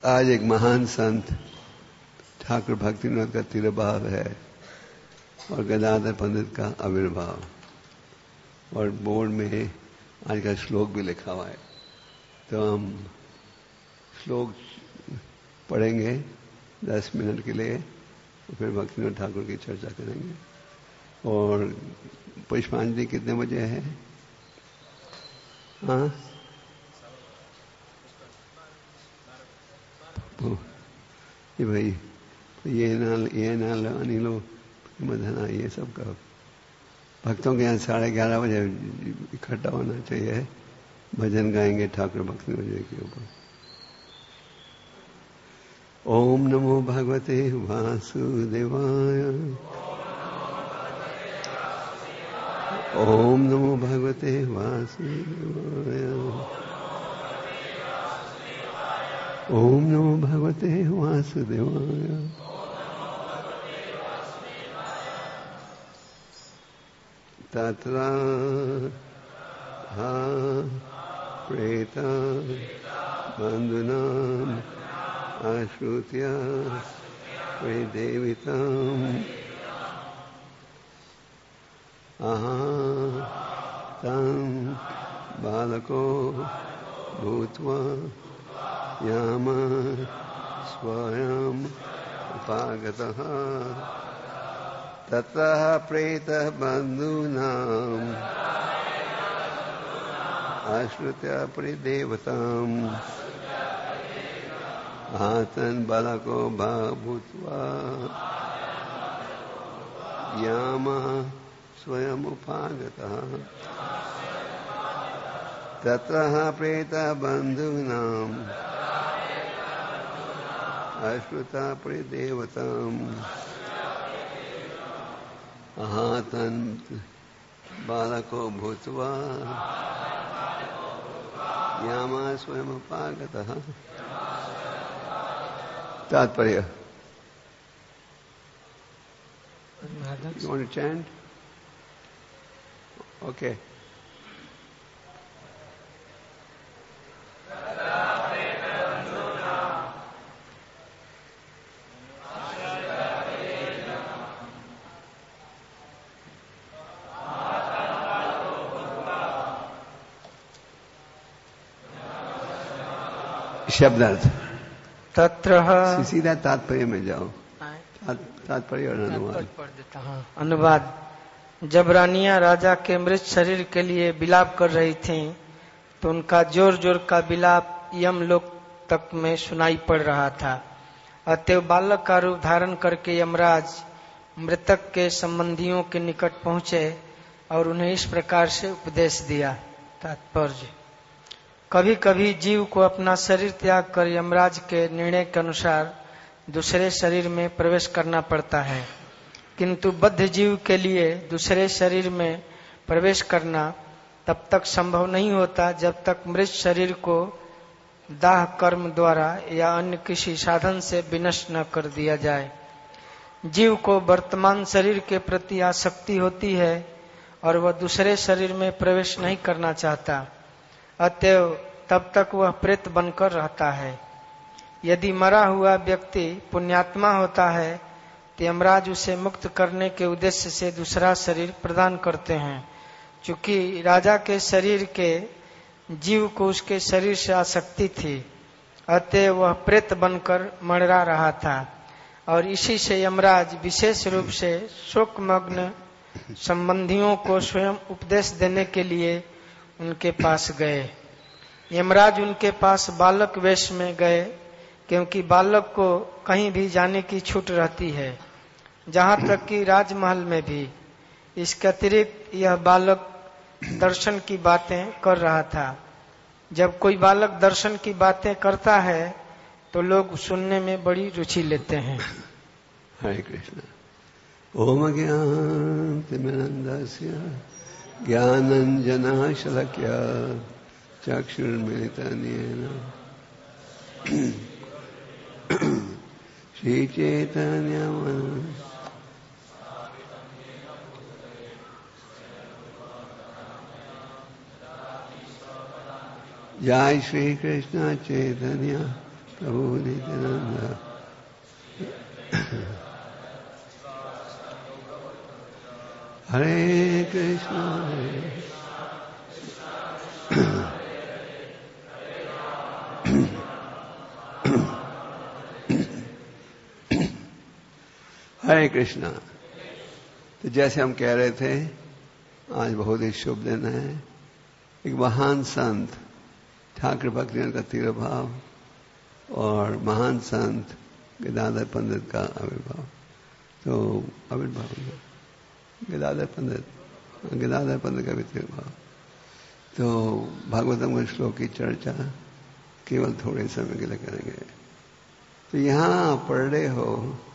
आज एक महान संत ठाकुर भक्तिविनोद का तिरुभाव है और गदाधर पंडित का आविर्भाव, और बोर्ड में आज का श्लोक भी लिखा हुआ है। तो हम श्लोक पढ़ेंगे 10 मिनट के लिए, तो फिर भक्तिविनोद ठाकुर की चर्चा करेंगे। और पुष्पांजलि कितने बजे है? हाँ, ये भाई ये नाल अनिलो मधना, ये सब का भक्तों के यहाँ 11:30 बजे इकट्ठा होना चाहिए। भजन गाएंगे ठाकुर भक्तिविनोद जी के ऊपर। ओम नमो भगवते वासुदेवाय, ओम नमो भगवते वासुदेवाय, ओम नमो भगवते वासुदेवाय। तत्र प्रेत बंधुनाम आश्रुत्य प्रेदेवितम् तं बालको भूत्वा याम स्वयं उपागतः ततः प्रेतः बन्धूनाम् आश्रित्य परिदेवताम् आतन् बालको भूत्वा याम स्वयं उपागतः ततः प्रेतः बन्धूनाम् आश्रित्य परिदेवताम् आतन् बालको भूत्वा याम स्वयं उपागतः। तात्पर्य। You want to chant? Okay. शब्दार्थ तत्र सीधा तात्पर्य में जाओ। तात्पर्य और अनुवाद पढ़ देता हूँ। अनुवाद। जब रानियां राजा के मृत शरीर के लिए विलाप कर रही थीं, तो उनका जोर जोर का विलाप यमलोक तक में सुनाई पड़ रहा था। अतएव बालक का रूप धारण करके यमराज मृतक के संबंधियों के निकट पहुंचे और उन्हें इस प्रकार से उपदेश दिया। तात्पर्य। कभी कभी जीव को अपना शरीर त्याग कर यमराज के निर्णय के अनुसार दूसरे शरीर में प्रवेश करना पड़ता है, किंतु बद्ध जीव के लिए दूसरे शरीर में प्रवेश करना तब तक संभव नहीं होता जब तक मृत शरीर को दाह कर्म द्वारा या अन्य किसी साधन से विनष्ट न कर दिया जाए। जीव को वर्तमान शरीर के प्रति आसक्ति होती है और वह दूसरे शरीर में प्रवेश नहीं करना चाहता, अतएव तब तक वह प्रेत बनकर रहता है। यदि मरा हुआ व्यक्ति पुण्यात्मा होता है तो यमराज उसे मुक्त करने के उद्देश्य से दूसरा शरीर प्रदान करते हैं। चूंकि राजा के शरीर के जीव को उसके शरीर से आसक्ति थी, अतएव वह प्रेत बनकर मररा रहा था, और इसी से यमराज विशेष रूप से शोकमग्न संबंधियों को स्वयं उपदेश देने के लिए उनके पास गए। यमराज उनके पास बालक वेश में गए, क्योंकि बालक को कहीं भी जाने की छूट रहती है, जहाँ तक कि राजमहल में भी। इसके अतिरिक्त यह बालक दर्शन की बातें कर रहा था। जब कोई बालक दर्शन की बातें करता है तो लोग सुनने में बड़ी रुचि लेते हैं। हरे कृष्ण। ओम ज्ञानतिमिरन्धस्य ज्ञानञ्जनशलाकया चक्षुर्मिलितं श्रीचैतन्यमनोभीष्टं जय श्री कृष्ण चैतन्य प्रभु नित्यानंद। हरे कृष्ण हरे कृष्णा। तो जैसे हम कह रहे थे, आज बहुत ही शुभ दिन है। एक महान संत ठाकुर भक्तिनोद का तिरुभाव और महान संत गदाधर पंडित का आविर्भाव। तो आविर्भाव गदाधर पंडित का भी तिरुभाव। तो भागवतम के श्लोक की चर्चा केवल थोड़े समय के लिए करेंगे। तो यहां पढ़ रहे हो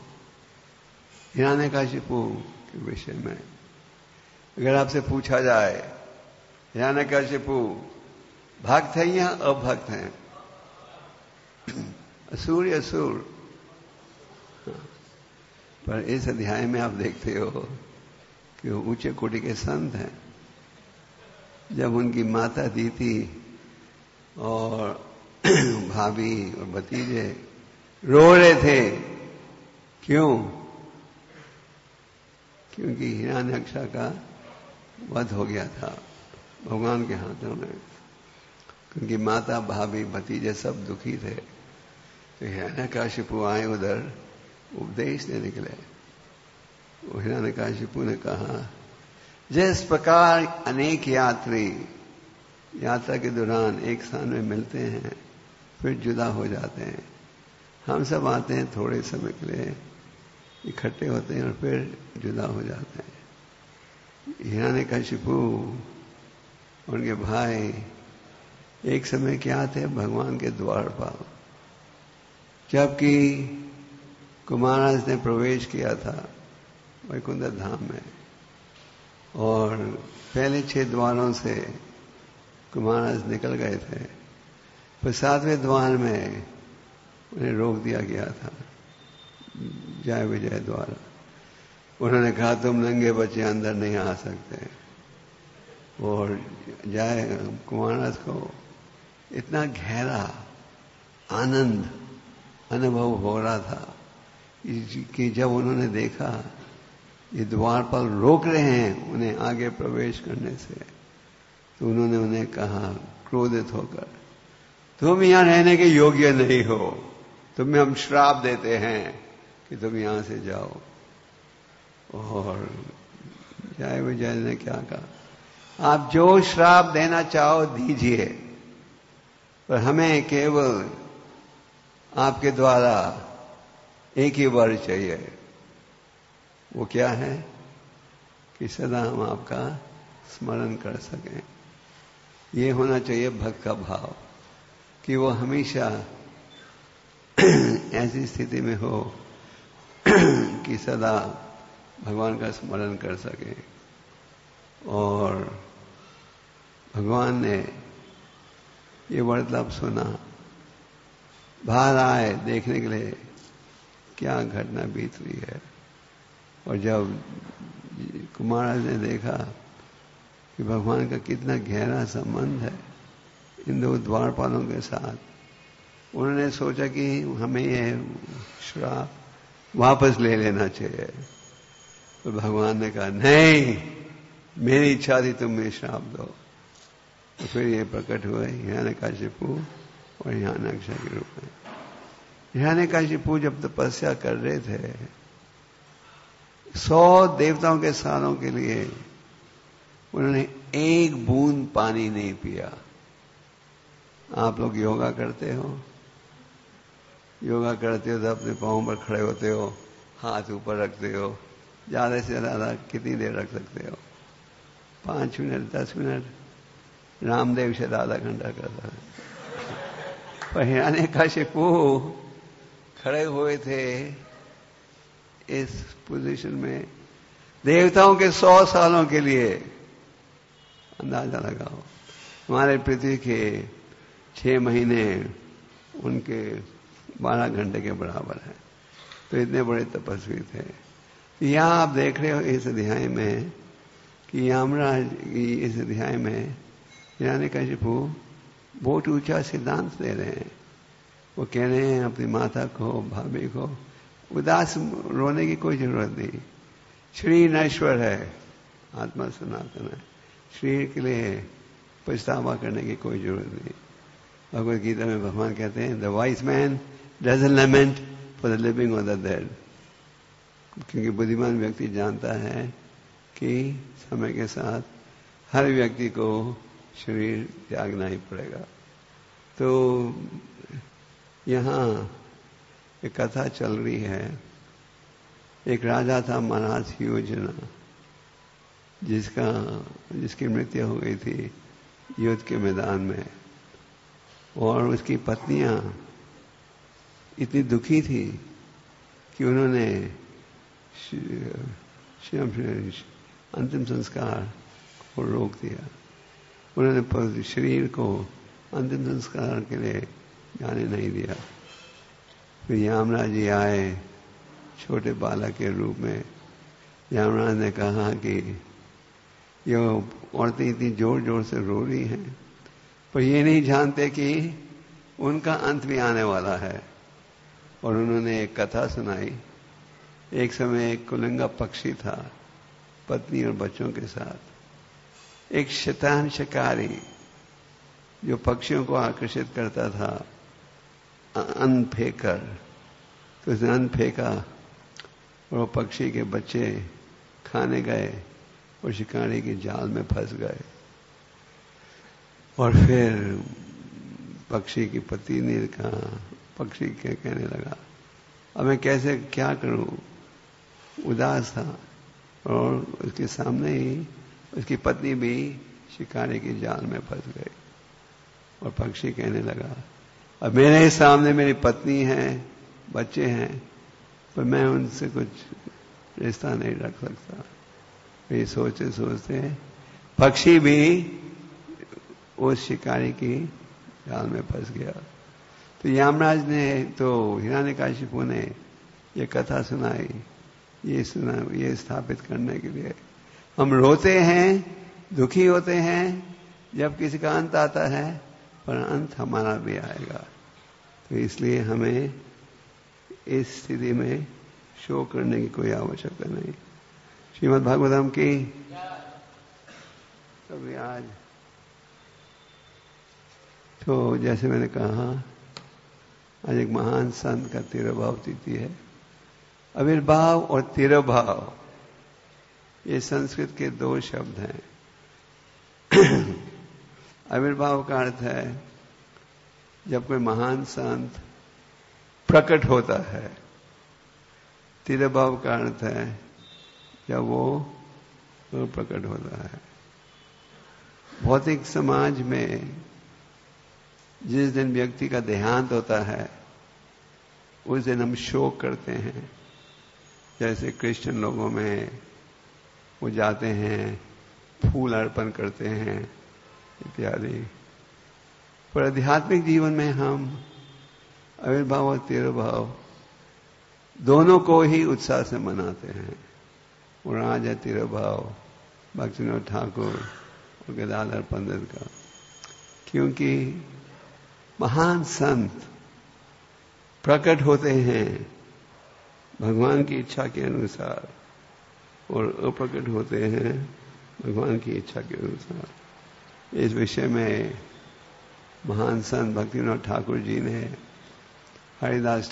हिरण्यकशिपु के विषय में। अगर आपसे पूछा जाए हिरण्यकशिपु भक्त है या अभक्त है, असुर या असुर, पर इस अध्याय में आप देखते हो कि वो ऊंचे कोटि के संत हैं। जब उनकी माता दीति और भाभी और भतीजे रो रहे थे, क्यों? क्योंकि हिरण्यकशिपु का वध हो गया था भगवान के हाथों में। क्योंकि माता भाभी भतीजे सब दुखी थे, तो हिरण्यकशिपु आए उधर उपदेश देने के लिए। वो हिरण्यकशिपु ने कहा, जिस प्रकार अनेक यात्री यात्रा के दौरान एक स्थान में मिलते हैं फिर जुदा हो जाते हैं, हम सब आते हैं थोड़े समय के लिए, इकट्ठे होते हैं और फिर जुदा हो जाते हैं। हिरण्यकशिपु उनके भाई एक समय क्या थे, भगवान के द्वार पर, जबकि कुमारज ने प्रवेश किया था वैकुंठ धाम में, और पहले 6 द्वारों से कुमारज निकल गए थे, फिर 7वें द्वार में उन्हें रोक दिया गया था, जय विजय द्वारा। उन्होंने कहा तुम नंगे बच्चे अंदर नहीं आ सकते। और जय कुमारज को इतना गहरा आनंद अनुभव हो रहा था कि जब उन्होंने देखा ये द्वारपाल रोक रहे हैं उन्हें आगे प्रवेश करने से, तो उन्होंने उन्हें कहा क्रोधित होकर, तुम यहां रहने के योग्य नहीं हो, तुम्हें हम श्राप देते हैं कि तुम यहां से जाओ। और जय विजय ने क्या कहा, आप जो श्राप देना चाहो दीजिए, पर हमें केवल आपके द्वारा एक ही वर चाहिए। वो क्या है कि सदा हम आपका स्मरण कर सकें। ये होना चाहिए भक्त का भाव कि वो हमेशा ऐसी स्थिति में हो कि सदा भगवान का स्मरण कर सके। और भगवान ने ये वार्तालाप सुना, बाहर आए देखने के लिए क्या घटना बीत रही है। और जब कुमारज ने देखा कि भगवान का कितना गहरा संबंध है इन 2 द्वारपालों के साथ, उन्होंने सोचा कि हमें यह श्राप वापस ले लेना चाहिए। तो भगवान ने कहा नहीं, मेरी इच्छा थी तुम मुझे श्राप दो। तो फिर ये प्रकट हुए हिरण्यकशिपु और हिरण्यकशिपु के रूप में। हिरण्यकशिपु जब तपस्या कर रहे थे 100 देवताओं के सालों के लिए उन्होंने एक बूंद पानी नहीं पिया। आप लोग योगा करते हो तो अपने पांव पर खड़े होते हो, हाथ ऊपर रखते हो, ज्यादा से ज्यादा कितनी देर रख सकते हो? 5 मिनट, 10 मिनट। रामदेव शायद आधा घंटा करता है। पर हिरण्यकशिपु खड़े हुए थे इस पोजीशन में देवताओं के 100 सालों के लिए। अंदाजा लगाओ, हमारे पृथ्वी के 6 महीने उनके 12 घंटे के बराबर है। तो इतने बड़े तपस्वी थे। यहां आप देख रहे हो इस अध्याय में कि यमराज इस अध्याय में हिरण्यकशिपु बहुत ऊंचा सिद्धांत दे रहे हैं वो कह रहे हैं अपनी माता को, भाभी को, उदास रोने की कोई जरूरत नहीं। शरीर नश्वर है, आत्मा सनातन है। शरीर के लिए पछतावा करने की कोई जरूरत नहीं। भगवद गीता में भगवान कहते हैं, the wise man doesn't lament for the living और द डेड। क्योंकि बुद्धिमान व्यक्ति जानता है कि समय के साथ हर व्यक्ति को शरीर त्यागना ही पड़ेगा। तो यहाँ एक कथा चल रही है। एक राजा था महाराज योजना, जिसकी मृत्यु हो गई थी युद्ध के मैदान में, और उसकी पत्नियां इतनी दुखी थी कि उन्होंने अंतिम संस्कार को रोक दिया। उन्होंने शरीर को अंतिम संस्कार के लिए जाने नहीं दिया। फिर यमराज जी आए छोटे बालक के रूप में। यमराज ने कहा कि ये औरतें इतनी जोर जोर से रो रही हैं, पर ये नहीं जानते कि उनका अंत भी आने वाला है। और उन्होंने एक कथा सुनाई। एक समय एक कुलिंगा पक्षी था, पत्नी और बच्चों के साथ। एक शैतान शिकारी जो पक्षियों को आकर्षित करता था, अन्न फेंककर, तो उसने अन्न फेंका और वो पक्षी के बच्चे खाने गए और शिकारी के जाल में फंस गए। और फिर पक्षी की पत्नी ने कहा, पक्षी कहने लगा, अब मैं कैसे क्या करूं? उदास था। और उसके सामने ही उसकी पत्नी भी शिकारी के जाल में फंस गई। और पक्षी कहने लगा, अब मेरे सामने मेरी पत्नी है, बच्चे हैं, पर मैं उनसे कुछ रिश्ता नहीं रख सकता। ये सोचते सोचते पक्षी भी उस शिकारी की जाल में फंस गया। तो यमराज ने, तो हिरण्यकशिपु ने ये कथा सुनाई। ये स्थापित करने के लिए हम रोते हैं, दुखी होते हैं जब किसी का अंत आता है, पर अंत हमारा भी आएगा। तो इसलिए हमें इस स्थिति में शोक करने की कोई आवश्यकता नहीं। श्रीमद् भागवतम की अभी आज तो जैसे मैंने कहा, आज एक महान संत का तिरुभाव तिथि है। आविर्भाव और तिरुभाव ये संस्कृत के दो शब्द हैं। आविर्भाव का अर्थ है जब कोई महान संत प्रकट होता है। तिरुभाव का अर्थ है जब वो प्रकट होता है। भौतिक समाज में जिस दिन व्यक्ति का देहांत होता है, उस दिन हम शोक करते हैं। जैसे क्रिश्चियन लोगों में वो जाते हैं, फूल अर्पण करते हैं इत्यादि। पर आध्यात्मिक जीवन में हम आविर्भाव और तिरुभाव दोनों को ही उत्साह से मनाते हैं। और आज है तिरुभाव भक्तिविनोद ठाकुर और गदाधर पंडित का, क्योंकि महान संत प्रकट होते हैं भगवान की इच्छा के अनुसार और अप्रकट होते हैं भगवान की इच्छा के अनुसार। इस विषय में महान संत भक्तिविनोद ठाकुर जी ने हरिदास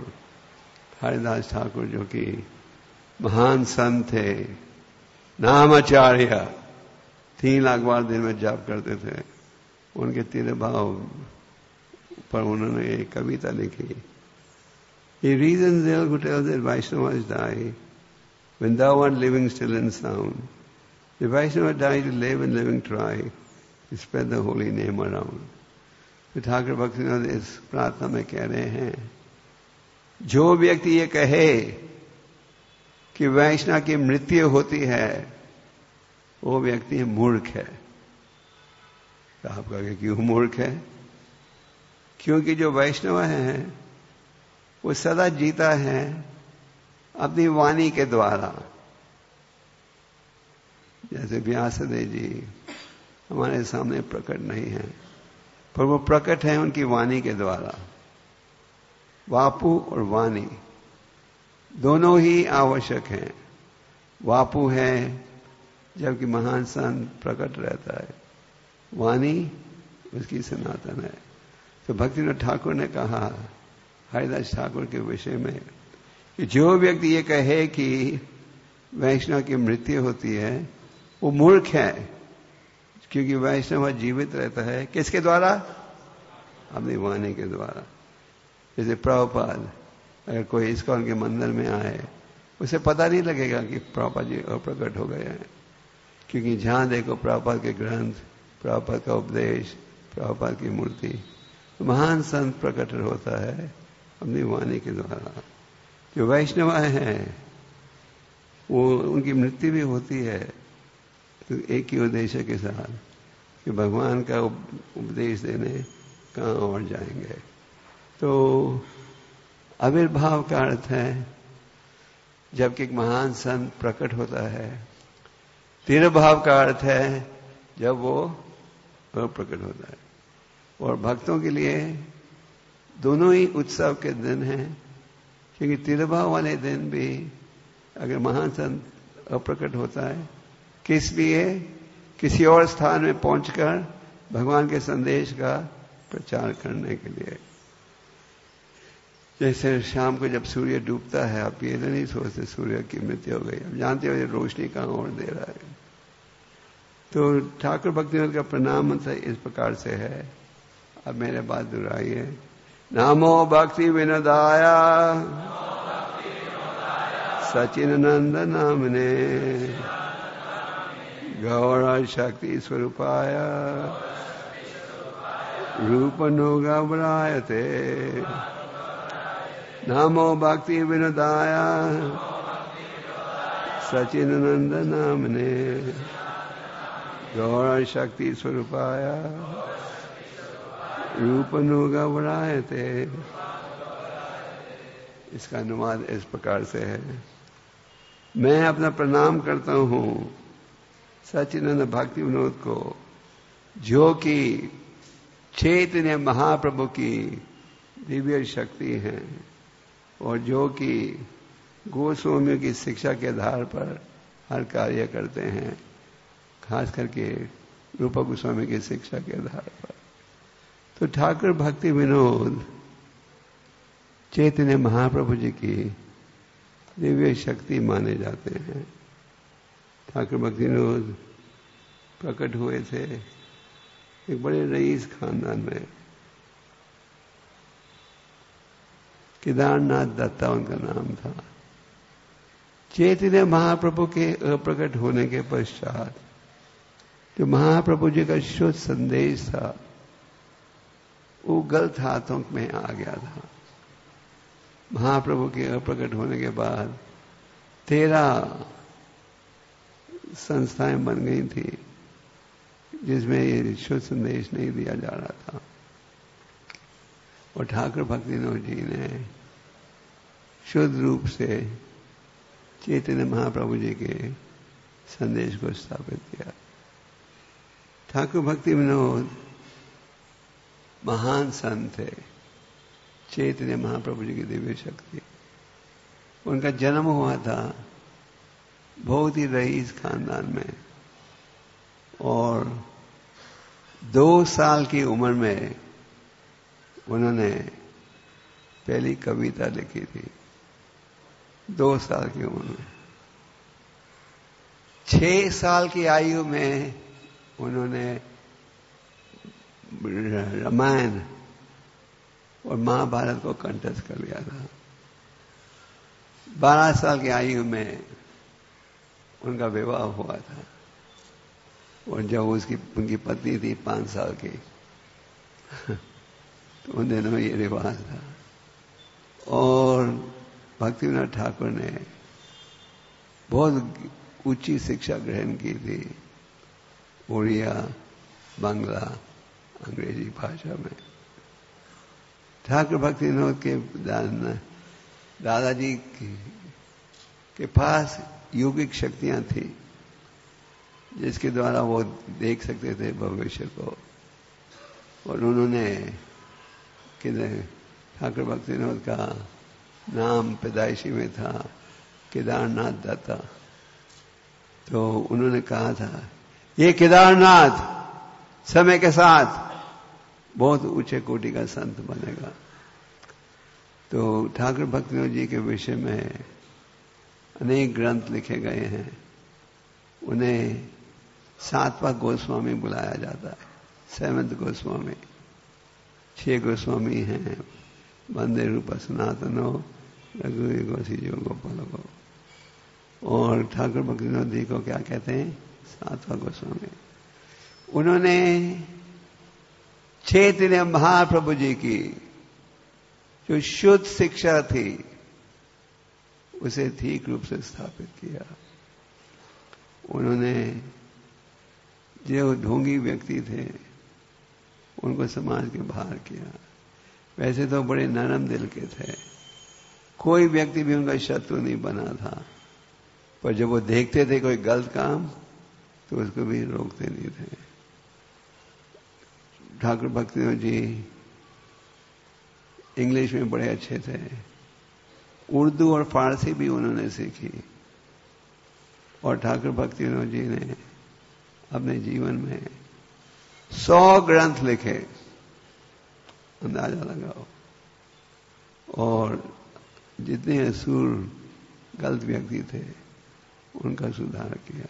ठाकुर जो कि महान संत थे, नामाचार्य, 3 लाख बार दिन में जाप करते थे, उनके तिरुभाव पर उन्होंने एक कविता लिखी। He reasons ill who tells that Vaishnavas die when thou art living still and sound. The Vaishnava die to live and living try to spread the holy name around. तो ठाकुर भक्तिविनोद इस प्रार्थना में कह रहे हैं, जो व्यक्ति ये कहे कि वैष्णव की मृत्यु होती है, वो व्यक्ति मूर्ख है। तो आप कहेंगे क्यों मूर्ख है? क्योंकि जो वैष्णव है वो सदा जीता है अपनी वाणी के द्वारा। जैसे व्यासदेव जी हमारे सामने प्रकट नहीं है, पर वो प्रकट है उनकी वाणी के द्वारा। वापु और वाणी दोनों ही आवश्यक हैं। वापु है जबकि महान संत प्रकट रहता है, वाणी उसकी सनातन है। तो भक्तिनाथ ठाकुर ने कहा हरिदास ठाकुर के विषय में कि जो व्यक्ति ये कहे कि वैष्णव की मृत्यु होती है वो मूर्ख है, क्योंकि वैष्णव जीवित रहता है किसके द्वारा? अपनी वाणी के द्वारा। जैसे प्रभुपाद अगर कोई इस्कॉन के मंदिर में आए उसे पता नहीं लगेगा कि प्रभुपाद जी अप्रकट हो गए हैं, क्योंकि जहां देखो प्रभुपाद के ग्रंथ, प्रभुपाद का उपदेश, प्रभुपाद की मूर्ति। तो महान संत प्रकट होता है अपनी वाणी के द्वारा। जो वैष्णव हैं वो उनकी मृत्यु भी होती है तो एक ही उद्देश्य के साथ कि भगवान का उपदेश देने कहाँ और जाएंगे। तो आविर्भाव का अर्थ है जबकि एक महान संत प्रकट होता है। तिरुभाव का अर्थ है जब वो प्रकट होता है। और भक्तों के लिए दोनों ही उत्सव के दिन हैं, क्योंकि तिरुभाव वाले दिन भी अगर महान संत अप्रकट होता है किस लिए? किसी और स्थान में पहुंचकर भगवान के संदेश का प्रचार करने के लिए। जैसे शाम को जब सूर्य डूबता है आप ये तो नहीं सोचते सूर्य की मृत्यु हो गई, आप जानते हो ये रोशनी कहां और दे रहा है। तो ठाकुर भक्तिनाथ का प्रणाम मंत्र इस प्रकार से है, अब मेरे बात दोहराइए। नामो भक्ति विनोदाया सचिननंद नामने गौर शक्ति स्वरूपाय रूपनुगव्रायते। नमो भक्ति विनोदाय सचिननंद नामने गौर शक्ति स्वरूपाय रूपनुगव्रायते। इसका अनुवाद इस प्रकार से है। मैं अपना प्रणाम करता हूं सच्चिदानंद भक्ति विनोद को, जो कि चैतन्य महाप्रभु की दिव्य शक्ति है और जो कि गोस्वामियों की शिक्षा के आधार पर हर कार्य करते हैं, खास करके रूपा गोस्वामी की शिक्षा के आधार पर। तो ठाकुर भक्ति विनोद चैतन्य महाप्रभु जी की दिव्य शक्ति माने जाते हैं। ठाकुर भक्ति विनोद प्रकट हुए थे एक बड़े रईस खानदान में। केदारनाथ दत्ता उनका नाम था। चैतन्य महाप्रभु के अप्रकट होने के पश्चात जो महाप्रभु जी का शुद्ध संदेश था वो गलत हाथों में आ गया था। महाप्रभु के अप्रकट होने के बाद 13 संस्थाएं बन गई थी जिसमें ये शुद्ध संदेश नहीं दिया जा रहा था, और ठाकुर भक्ति विनोद जी ने शुद्ध रूप से चैतन्य महाप्रभु जी के संदेश को स्थापित किया। ठाकुर भक्ति विनोद महान संत थे, चैतन्य महाप्रभु जी की दिव्य शक्ति। उनका जन्म हुआ था बहुत ही रईस खानदान में, और 2 साल की उम्र में उन्होंने पहली कविता लिखी थी। 2 साल की उम्र में। 6 साल की आयु में उन्होंने रामायण और महाभारत को कंठस्थ कर लिया था। 12 साल की आयु में उनका विवाह हुआ था, और जब उनकी पत्नी थी 5 साल की तो उन दिनों में ये रिवाज था। और भक्तिविनोद ठाकुर ने बहुत ऊंची शिक्षा ग्रहण की थी, उड़िया, बांग्ला, अंग्रेजी भाषा में। ठाकुर भक्ति विनोद के दादाजी के पास योगिक शक्तियां थी जिसके द्वारा वो देख सकते थे भविष्य को, और उन्होंने ठाकुर भक्ति विनोद का नाम पैदाइशी में था केदारनाथ दत्ता। तो उन्होंने कहा था ये केदारनाथ समय के साथ बहुत ऊंचे कोटि का संत बनेगा। तो ठाकुर भक्ति विनोद जी के विषय में अनेक ग्रंथ लिखे गए हैं। उन्हें सातवां गोस्वामी बुलाया जाता है, 7th गोस्वामी। 6 गोस्वामी हैं, वंदे रूप सनातनो रघुवीर गोसी जो गोपाल गो। और ठाकुर भक्ति विनोद जी को क्या कहते हैं? 7वां गोस्वामी। उन्होंने चैतन्य महाप्रभु जी की जो शुद्ध शिक्षा थी उसे ठीक रूप से स्थापित किया। उन्होंने जो ढोंगी व्यक्ति थे उनको समाज के बाहर किया। वैसे तो बड़े नरम दिल के थे, कोई व्यक्ति भी उनका शत्रु नहीं बना था, पर जब वो देखते थे कोई गलत काम तो उसको भी रोकते नहीं थे। ठाकुर भक्ति विनोद जी इंग्लिश में बड़े अच्छे थे, उर्दू और फारसी भी उन्होंने सीखी। और ठाकुर भक्ति विनोद जी ने अपने जीवन में 100 ग्रंथ लिखे, अंदाजा लगाओ। और जितने असुर गलत व्यक्ति थे उनका सुधार किया।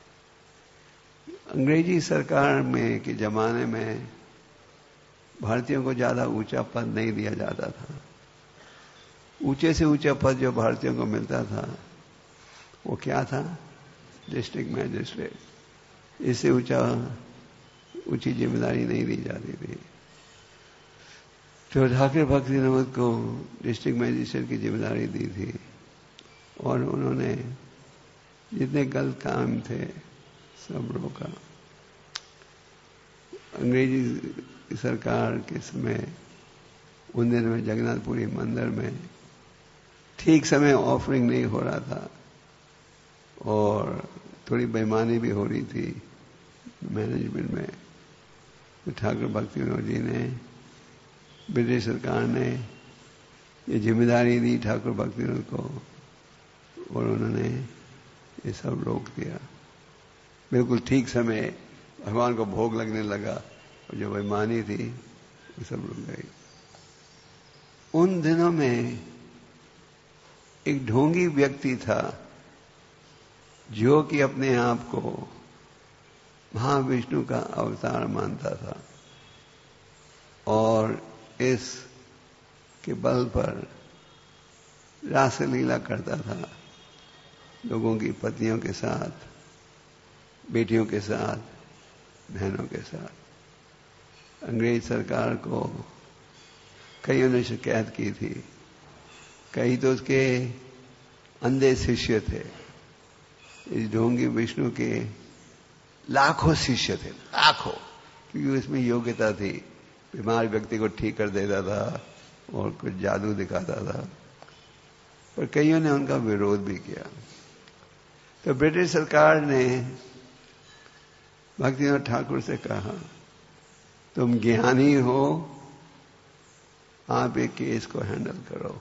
अंग्रेजी सरकार में के जमाने में भारतीयों को ज्यादा ऊंचा पद नहीं दिया जाता था। ऊंचे से ऊंचा पद जो भारतीयों को मिलता था वो क्या था? District magistrate. इससे ऊंची जिम्मेदारी नहीं दी जाती थी। तो ठाकुर भक्ति विनोद को डिस्ट्रिक्ट मैजिस्ट्रेट की जिम्मेदारी दी थी और उन्होंने जितने गलत काम थे सब रोका। अंग्रेजी सरकार के समय उन दिनों में जगन्नाथपुरी मंदिर में ठीक समय ऑफरिंग नहीं हो रहा था और थोड़ी बेईमानी भी हो रही थी मैनेजमेंट में। तो ठाकुर भक्ति विनोद जी ने, ब्रिटिश सरकार ने ये जिम्मेदारी दी ठाकुर भक्ति विनोद को और उन्होंने ये सब रोक दिया। बिल्कुल ठीक समय भगवान को भोग लगने लगा और जो बेईमानी थी वो सब रुक गई। उन दिनों में एक ढोंगी व्यक्ति था जो कि अपने आप को महाविष्णु का अवतार मानता था और इस के बल पर रासलीला करता था लोगों की पत्नियों के साथ, बेटियों के साथ, बहनों के साथ। अंग्रेज सरकार को कईयों ने शिकायत की थी, कई तो उसके अंधे शिष्य थे। इस ढोंगी विष्णु के लाखों शिष्य थे, लाखों, क्योंकि उसमें योग्यता थी। बीमार व्यक्ति को ठीक कर देता था और कुछ जादू दिखाता था, पर कईयों ने उनका विरोध भी किया। तो ब्रिटिश सरकार ने भक्तिनाथ ठाकुर से कहा, तुम ज्ञानी हो, आप एक केस को हैंडल करो।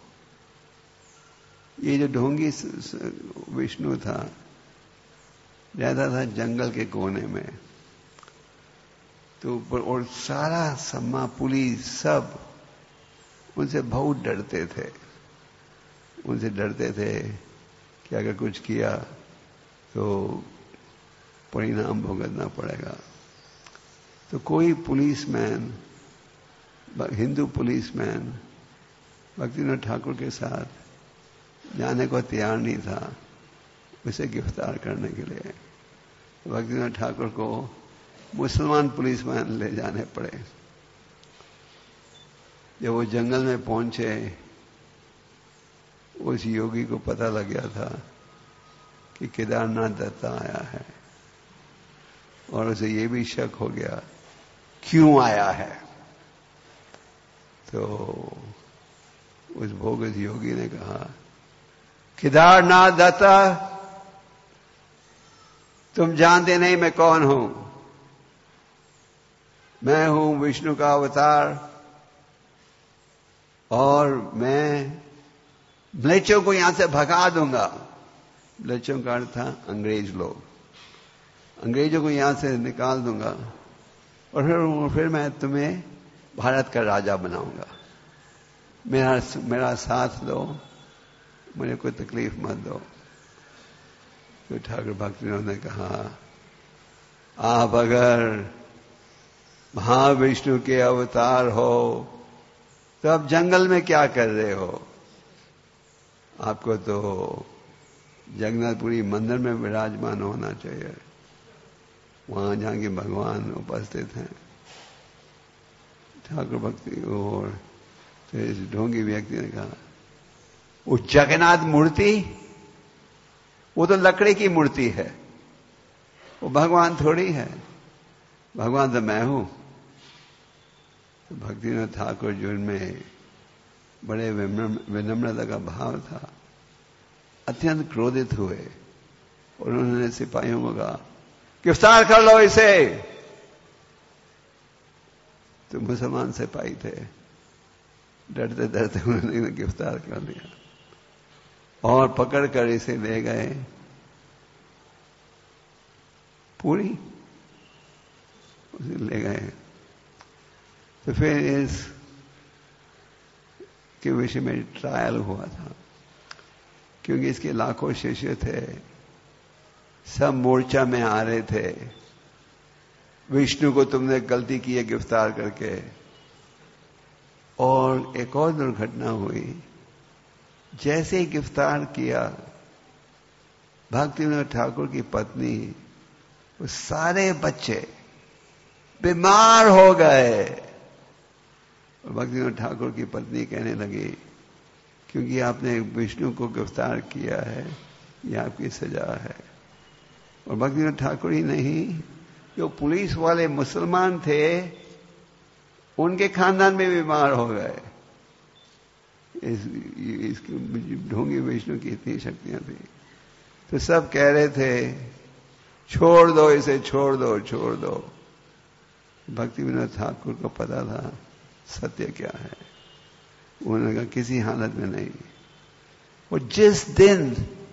ये जो ढोंगी विष्णु था रहता था जंगल के कोने में, तो और सारा सम्मा पुलिस सब उनसे बहुत डरते थे। उनसे डरते थे कि अगर कुछ किया तो परिणाम भुगतना पड़ेगा। तो कोई पुलिसमैन, हिंदू पुलिसमैन भक्तिनाथ ठाकुर के साथ जाने को तैयार नहीं था उसे गिरफ्तार करने के लिए। भक्तिनाथ ठाकुर को मुसलमान पुलिसमैन ले जाने पड़े। जब वो जंगल में पहुंचे, उस योगी को पता लग गया था कि केदारनाथ दत्ता आया है और उसे ये भी शक हो गया क्यों आया है। तो उस भोगस योगी ने कहा, केदारनाथ दत्ता, तुम जानते नहीं मैं कौन हूं। मैं हूं विष्णु का अवतार और मैं म्लेच्छों को यहां से भगा दूंगा। म्लेच्छों का अर्थ था अंग्रेज लोग। अंग्रेजों को यहां से निकाल दूंगा और फिर मैं तुम्हें भारत का राजा बनाऊंगा। मेरा साथ दो, मुझे कोई तकलीफ मत दो। तो ठाकुर भक्तिनोद ने कहा, आप अगर महाविष्णु के अवतार हो तो आप जंगल में क्या कर रहे हो? आपको तो जगन्नाथपुरी मंदिर में विराजमान होना चाहिए, वहां जहां के भगवान उपस्थित हैं। ठाकुर भक्ति और तो इस ढोंगी व्यक्ति ने कहा, वो जगन्नाथ मूर्ति वो तो लकड़ी की मूर्ति है, वो भगवान थोड़ी है, भगवान तो मैं हूं। तो भक्तिनाथ ठाकुर जिनमें बड़े विनम्रता का भाव था, अत्यंत क्रोधित हुए और उन्होंने सिपाहियों को कहा, गिरफ्तार कर लो इसे। तो मुसलमान सिपाही थे, डरते डरते उन्होंने गिरफ्तार कर लिया और पकड़कर इसे ले गए पूरी, उसे ले गए। तो फिर इस के विषय में ट्रायल हुआ था, क्योंकि इसके लाखों शिष्य थे, सब मोर्चा में आ रहे थे, विष्णु को तुमने गलती की है गिरफ्तार करके। और एक और दुर्घटना हुई, जैसे ही गिरफ्तार किया भक्तिविनोद ठाकुर की पत्नी, वो सारे बच्चे बीमार हो गए। और भक्तिविनोद ठाकुर की पत्नी कहने लगी, क्योंकि आपने विष्णु को गिरफ्तार किया है, यह आपकी सजा है। और भक्तिविनोद ठाकुर ही नहीं, जो पुलिस वाले मुसलमान थे उनके खानदान में बीमार हो गए। इसकी ढोंगी विष्णु की इतनी शक्तियां थी। तो सब कह रहे थे, छोड़ दो इसे, छोड़ दो, छोड़ दो। भक्तिविनोद ठाकुर को पता था सत्य क्या है। उन्होंने कहा, किसी हालत में नहीं। वो जिस दिन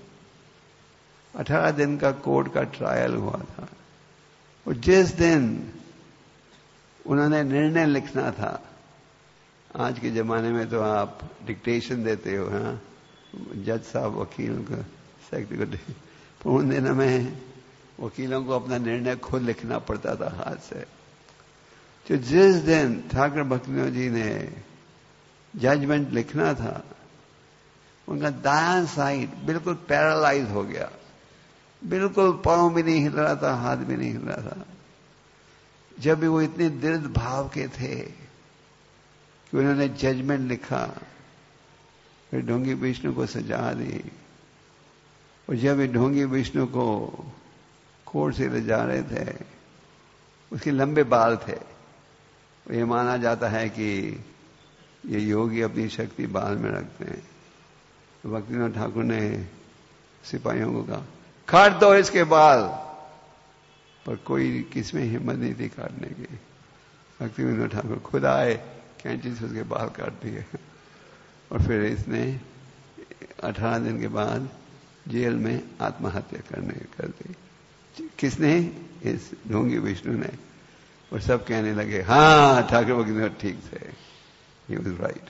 18 दिन का कोर्ट का ट्रायल हुआ था, और जिस दिन उन्होंने निर्णय लिखना था, आज के जमाने में तो आप डिक्टेशन देते हो, हाँ, जज साहब वकील को, सेक्रेटरी को, पर उन दिनों में वकीलों को अपना निर्णय खुद लिखना पड़ता था हाथ से। तो जिस दिन ठाकुर भक्तिविनोद जी ने जजमेंट लिखना था, उनका दायां साइड बिल्कुल पैरालाइज हो गया, बिल्कुल पांव भी नहीं हिल रहा था, हाथ भी नहीं हिल रहा था। जब भी वो इतने दृढ़ भाव के थे कि उन्होंने जजमेंट लिखा, फिर ढोंगी विष्णु को सजा दी। और जब ये ढोंगी विष्णु को कोर्ट से ले जा रहे थे, उसके लंबे बाल थे। ये माना जाता है कि ये योगी अपनी शक्ति बाल में रखते हैं। तो भक्तिविनोद ठाकुर ने सिपाहियों को कहा, काट दो इसके बाल, पर कोई किसमें हिम्मत नहीं थी काटने की। भक्तिविनोद ठाकुर खुद आए, कैंची से उसके बाल काट दिए। और फिर इसने 18 दिन के बाद जेल में आत्महत्या कर दी। किसने? इस ढोंगी विष्णु ने। और सब कहने लगे, हाँ, ठाकुर भक्तिविनोद ठीक थे, ही वाज राइट।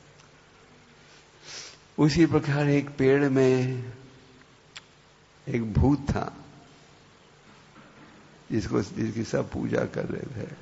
उसी प्रकार एक पेड़ में एक भूत था, जिसकी सब पूजा कर रहे थे।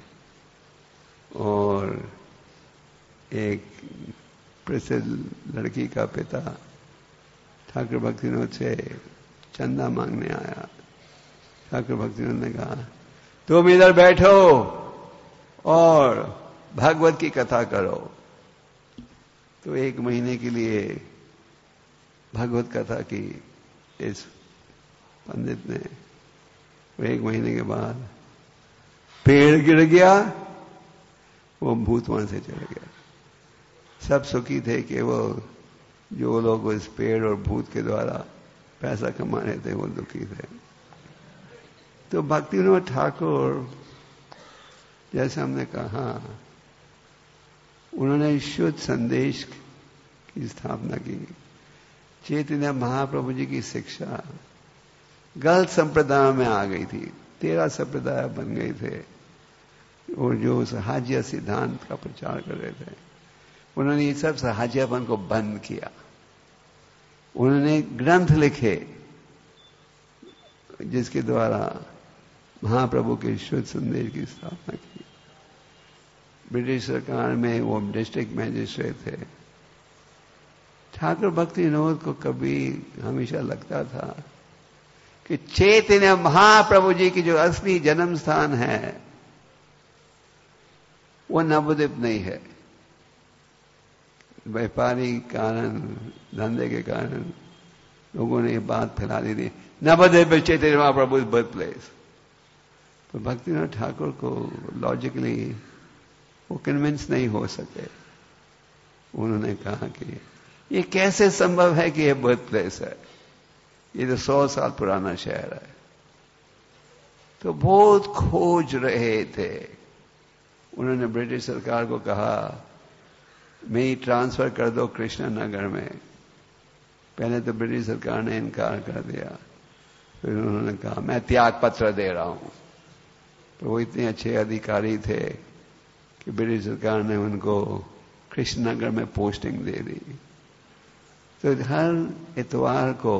और एक प्रसिद्ध लड़की का पिता ठाकुर भक्तिविनोद से चंदा मांगने आया। ठाकुर भक्तिविनोद ने कहा, तुम इधर बैठो और भागवत की कथा करो। तो 1 महीने के लिए भागवत कथा की इस पंडित ने। 1 महीने के बाद पेड़ गिर गया, वो भूत वहां से चले गया। सब सुखी थे, केवल जो लोग इस पेड़ और भूत के द्वारा पैसा कमा रहे थे वो दुखी थे। तो भक्तिविनोद ठाकुर, जैसे हमने कहा, उन्होंने शुद्ध संदेश की स्थापना की। चैतन्य महाप्रभु जी की शिक्षा गलत संप्रदाय में आ गई थी, 13 संप्रदाय बन गए थे और जो सहाज्य सिद्धांत का प्रचार कर रहे थे, उन्होंने ये सब सहाज्यपन को बंद किया। उन्होंने ग्रंथ लिखे जिसके द्वारा महाप्रभु के शुद्ध संदेश की स्थापना की। ब्रिटिश सरकार में वो डिस्ट्रिक्ट मैजिस्ट्रेट थे। ठाकुर भक्ति विनोद को कभी हमेशा लगता था कि चैतन्य महाप्रभु जी की जो असली जन्म स्थान है वो नवद्वीप नहीं है। व्यापारी कारण, धंधे के कारण लोगों ने ये बात फैला दी थी, नवद्वीप में Chaitanya Mahaprabhu is birth place. तो भक्तिनाथ ठाकुर को लॉजिकली वो कन्विंस नहीं हो सके। उन्होंने कहा कि ये कैसे संभव है कि ये बर्थ प्लेस है, ये तो 100 साल पुराना शहर है। तो बहुत खोज रहे थे। उन्होंने ब्रिटिश सरकार को कहा मैं ट्रांसफर कर दो कृष्णा नगर में। पहले तो ब्रिटिश सरकार ने इनकार कर दिया, फिर उन्होंने कहा मैं त्याग पत्र दे रहा हूं। तो वो इतने अच्छे अधिकारी थे कि ब्रिटिश सरकार ने उनको कृष्णनगर में पोस्टिंग दे दी। तो हर इतवार को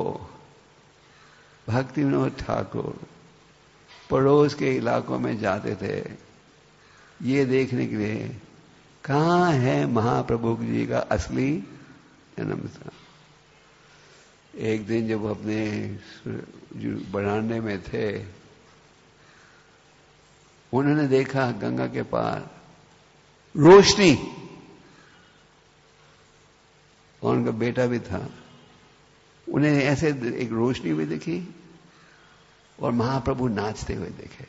भक्ति विनोद ठाकुर पड़ोस के इलाकों में जाते थे ये देखने के लिए कहां है महाप्रभु जी का असली जन्म स्थान। एक दिन जब अपने बरामदे में थे, उन्होंने देखा गंगा के पार रोशनी, और उनका बेटा भी था। उन्हें ऐसे एक रोशनी भी दिखी और महाप्रभु नाचते हुए देखे।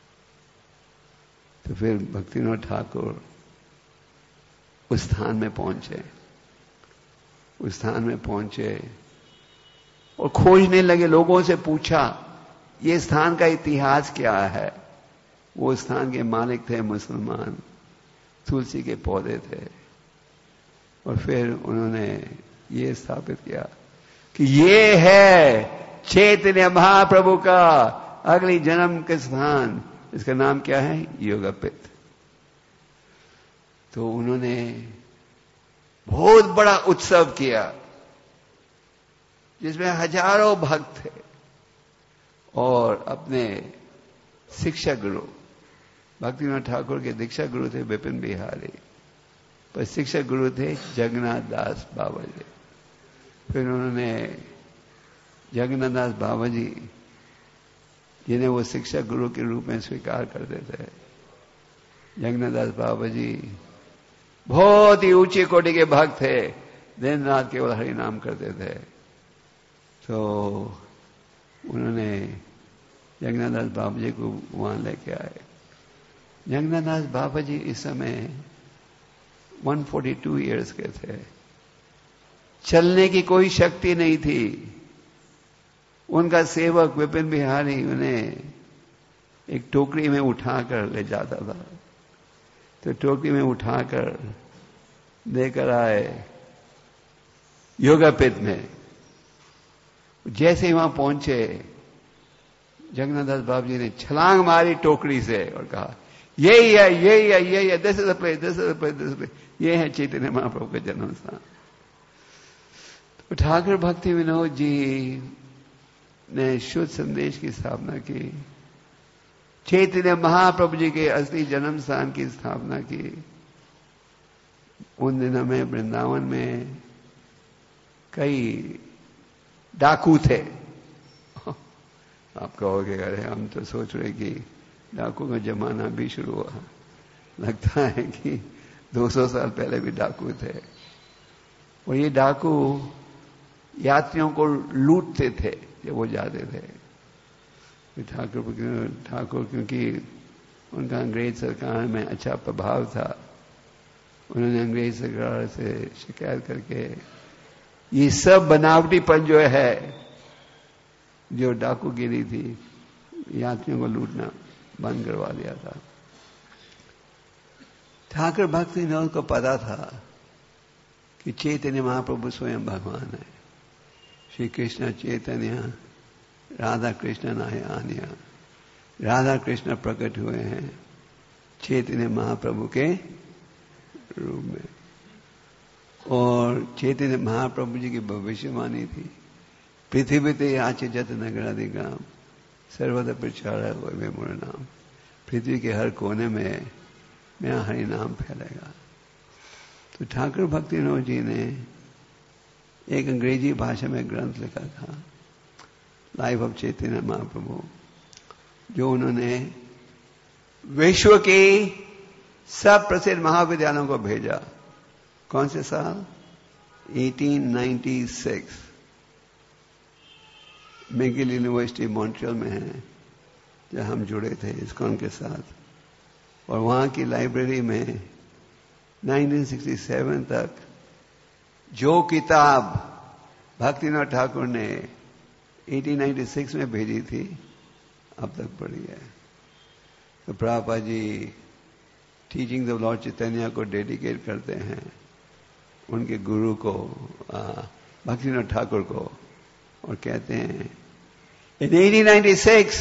तो फिर भक्तिविनोद ठाकुर उस स्थान में पहुंचे। उस स्थान में पहुंचे और खोजने लगे। लोगों से पूछा ये स्थान का इतिहास क्या है। वो स्थान के मालिक थे मुसलमान, तुलसी के पौधे थे। और फिर उन्होंने ये स्थापित किया कि ये है चैतन्य महाप्रभु का अगली जन्म के स्थान। इसका नाम क्या है? योगापित। तो उन्होंने बहुत बड़ा उत्सव किया जिसमें हजारों भक्त थे और अपने शिक्षा गुरु, भक्तिविनोद ठाकुर के दीक्षा गुरु थे विपिन बिहारी, पर शिक्षक गुरु थे जगन्नाथ दास बाबा जी। फिर उन्होंने जगन्नाथ दास बाबा जी, जिन्हें वो शिक्षक गुरु के रूप में स्वीकार करते थे, जगन्नाथ दास बाबा जी बहुत ही ऊंची कोटि के भक्त थे, दिन रात केवल हरि नाम करते थे। तो उन्होंने जगन्नाथ दास बाबा जी को वहां लेके आए। जगन्नाथ दास बाबा जी इस समय 142 ईयर्स के थे। चलने की कोई शक्ति नहीं थी। उनका सेवक विपिन बिहारी उन्हें एक टोकरी में उठाकर ले जाता था। तो टोकरी में उठाकर लेकर आए योगापित में। जैसे ही वहां पहुंचे, जगन्नाथ दास बाबा जी ने छलांग मारी टोकरी से और कहा यही है, यही है, यही है, this is the place, this is the place, this is the place. ये है चैतन्य महाप्रभु का जन्म स्थान। तो ठाकुर भक्ति विनोद जी ने शुद्ध संदेश की स्थापना की, चैतन्य महाप्रभु जी के असली जन्म स्थान की स्थापना की। उन दिनों में वृंदावन में कई डाकू थे। आप कहोगे अरे हम तो सोच रहे कि डाकू का जमाना भी शुरू हुआ। लगता है कि 200 साल पहले भी डाकू थे। और ये डाकू यात्रियों को लूटते थे जब वो जाते थे। ठाकुर क्योंकि उनका अंग्रेज सरकार में अच्छा प्रभाव था, उन्होंने अंग्रेज सरकार से शिकायत करके ये सब बनावटीपन जो है, जो डाकूगिरी थी, यात्रियों को लूटना बंद करवा दिया था। ठाकुर भक्ति विनोद को पता था कि चैतन्य महाप्रभु स्वयं भगवान है। श्री कृष्ण चैतन्य राधा कृष्ण नायान्य, राधा कृष्ण प्रकट हुए हैं चैतन्य महाप्रभु के रूप में। और चैतन्य महाप्रभु जी की भविष्यवाणी थी, पृथ्वी ते आचे जत नगरादि ग्राम सर्वदा प्रचार वे मोर नाम। पृथ्वी के हर कोने में मेरा हरि नाम फैलेगा। तो ठाकुर भक्ति विनोद जी ने एक अंग्रेजी भाषा में ग्रंथ लिखा था, लाइफ ऑफ चैतन्य महाप्रभु, जो उन्होंने विश्व के सब प्रसिद्ध महाविद्यालयों को भेजा। कौन से साल? 1896। मैगिल यूनिवर्सिटी मॉन्ट्रियल में है, जहां हम जुड़े थे इस्कॉन के साथ। और वहां की लाइब्रेरी में 1967 तक जो किताब भक्तिनाथ ठाकुर ने 1896 में भेजी थी, अब तक पढ़ी है। तो Prabhupada ji teaching the Lord Chaitanya को डेडिकेट करते हैं उनके गुरु को, भक्तिनाथ ठाकुर को, और कहते हैं in 1896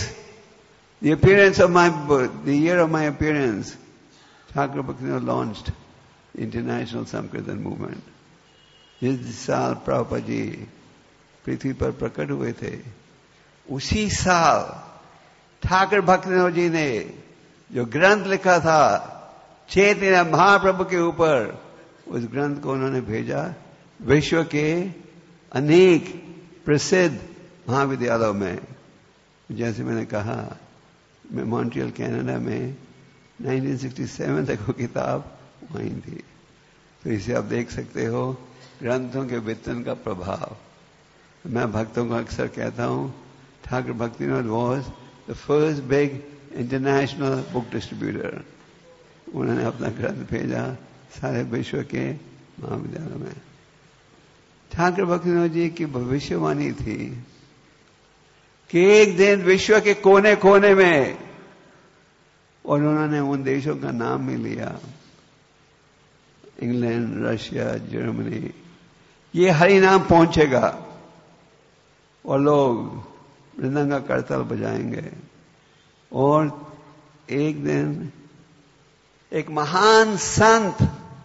the year of my appearance, Thakur Bhaktivinoda launched the International Sankirtan movement. जिस साल प्रभुपाद जी पृथ्वी पर प्रकट हुए थे, उसी साल ठाकुर भक्तिविनोद जी ने जो ग्रंथ लिखा था चैतन्य महाप्रभु के ऊपर, उस ग्रंथ को उन्होंने भेजा विश्व के अनेक प्रसिद्ध महाविद्यालयों में। जैसे मैंने कहा, मैं मॉन्ट्रियल कनाडा में 1967 तक वो किताब वहीं थी। तो इसे आप देख सकते हो ग्रंथों के वितरण का प्रभाव। मैं भक्तों को अक्सर कहता हूं, Thakur Bhaktivinoda was the first big international book distributor. उन्होंने अपना ग्रंथ भेजा सारे विश्व के महाविद्यालयों में। ठाकुर भक्तिविनोद जी की भविष्यवाणी थी कि एक दिन विश्व के कोने कोने में, और उन्होंने उन देशों का नाम भी लिया, इंग्लैंड, रशिया, जर्मनी, ये हरि नाम पहुंचेगा और लोग मृदंग का करताल बजाएंगे। और एक दिन एक महान संत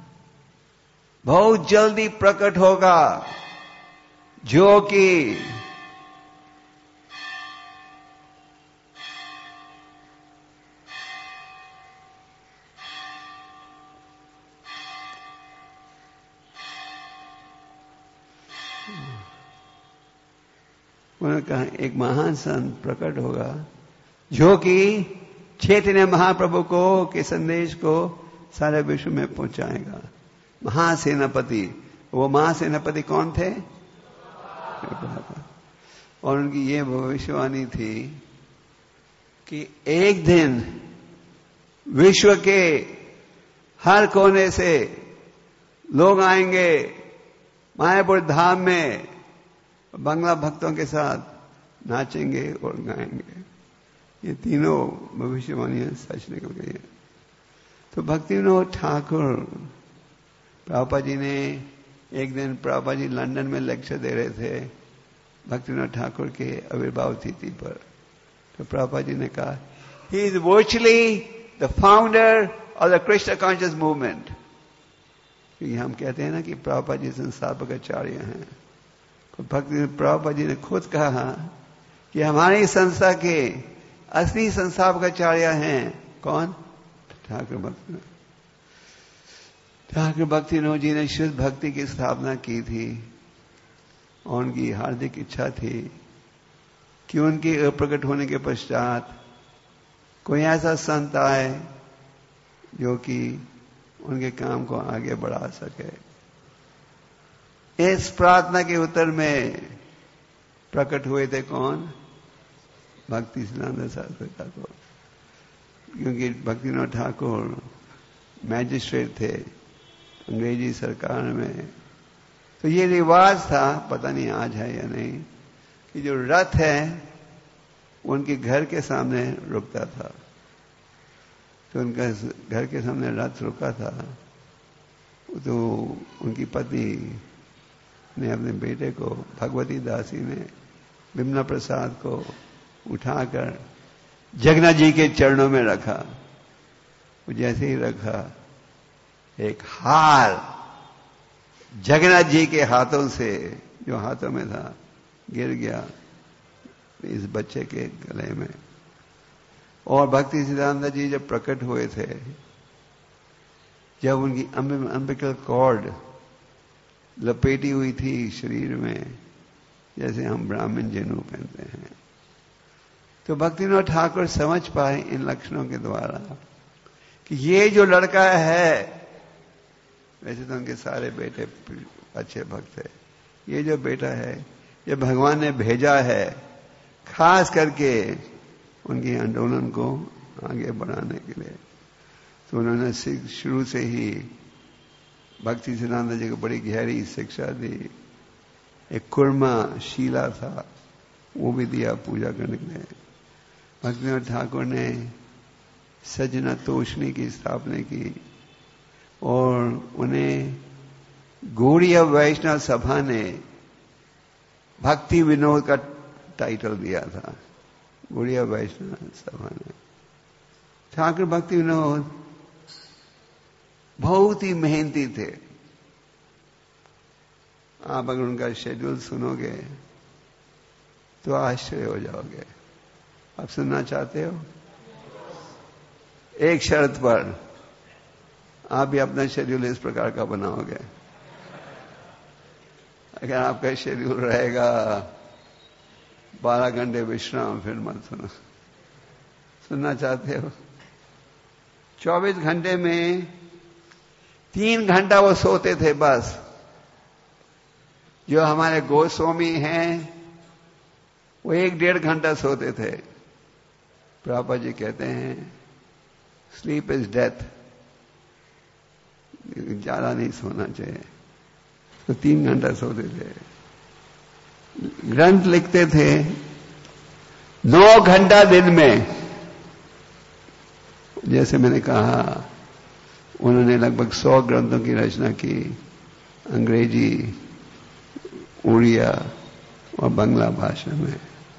बहुत जल्दी प्रकट होगा, जो कि उन्होंने कहा एक महान संत प्रकट होगा जो कि चैतन्य महाप्रभु को के संदेश को सारे विश्व में पहुंचाएगा। महासेनापति, वो महासेनापति कौन थे? और उनकी ये भविष्यवाणी थी कि एक दिन विश्व के हर कोने से लोग आएंगे मायापुर धाम में, बांग्ला भक्तों के साथ नाचेंगे और गाएंगे। ये तीनों भविष्यवाणियां सच निकल गई है। तो भक्तिविनोद ठाकुर, प्रभुपाद जी ने एक दिन, प्रभुपाद जी लंदन में लेक्चर दे रहे थे भक्तिविनोद ठाकुर के आविर्भाव तिथि पर। तो प्रभुपाद जी ने कहा, he is virtually the founder of the Krishna conscious movement. क्योंकि हम कहते हैं ना कि प्रभुपाद जी संस्थापक आचार्य हैं। तो भक्ति प्रभुपाद जी ने खुद कहा कि हमारी संस्था के असली संस्थापक आचार्य हैं कौन? ठाकुर भक्तिविनोद। ठाकुर भक्तिविनोद जी ने शुद्ध भक्ति की स्थापना की थी और उनकी हार्दिक इच्छा थी कि उनके अप्रकट होने के पश्चात कोई ऐसा संत आए जो कि उनके काम को आगे बढ़ा सके। इस प्रार्थना के उत्तर में प्रकट हुए थे कौन? भक्ति सिद्धांत शास्त्री ठाकुर। क्योंकि भक्तिविनोद ठाकुर मैजिस्ट्रेट थे अंग्रेजी सरकार में। तो ये रिवाज था, पता नहीं आज है या नहीं, कि जो रथ है उनके घर के सामने रुकता था। तो उनका घर के सामने रथ रुका था, तो उनकी पत्नी ने अपने बेटे को, भगवती दासी ने बिमला प्रसाद को उठाकर जगन्नाथ जी के चरणों में रखा। वो जैसे ही रखा, एक हार जगन्नाथ जी के हाथों से, जो हाथों में था, गिर गया इस बच्चे के गले में। और भक्ति सिद्धानंद जी जब प्रकट हुए थे, जब उनकी अम्बिकल कॉर्ड लपेटी हुई थी शरीर में, जैसे हम ब्राह्मण जनेऊ पहनते हैं, तो भक्तिविनोद ठाकुर समझ पाए इन लक्षणों के द्वारा कि ये जो लड़का है, वैसे तो उनके सारे बेटे अच्छे भक्त है, ये जो बेटा है ये भगवान ने भेजा है खास करके उनके आंदोलन को आगे बढ़ाने के लिए। तो उन्होंने शुरू से ही भक्ति सिद्धानंद जी को बड़ी गहरी शिक्षा दी। एक कुर्मा शीला था, वो भी दिया पूजा करने के लिए। भक्तिविनोद ठाकुर ने सजना तोषणी की स्थापना की और उन्हें गौड़ीय वैष्णव सभा ने भक्ति विनोद का टाइटल दिया था। गौड़ीय वैष्णव सभा ने ठाकुर भक्ति विनोद बहुत ही मेहनती थे। आप अगर उनका शेड्यूल सुनोगे तो आश्चर्य हो जाओगे। आप सुनना चाहते हो? एक शर्त पर, आप भी अपना शेड्यूल इस प्रकार का बनाओगे। अगर आपका शेड्यूल रहेगा 12 घंटे विश्राम, फिर मत सुनो। सुनना चाहते हो? 24 घंटे में 3 घंटा वो सोते थे बस। जो हमारे गोस्वामी हैं वो 1-1.5 घंटा सोते थे। प्रभुपाद जी कहते हैं स्लीप इज डेथ, ज्यादा नहीं सोना चाहिए। तो 3 घंटा सोते थे। ग्रंथ लिखते थे 9 घंटा दिन में। जैसे मैंने कहा, उन्होंने लगभग 100 ग्रंथों की रचना की, अंग्रेजी, उड़िया और बांग्ला भाषा में।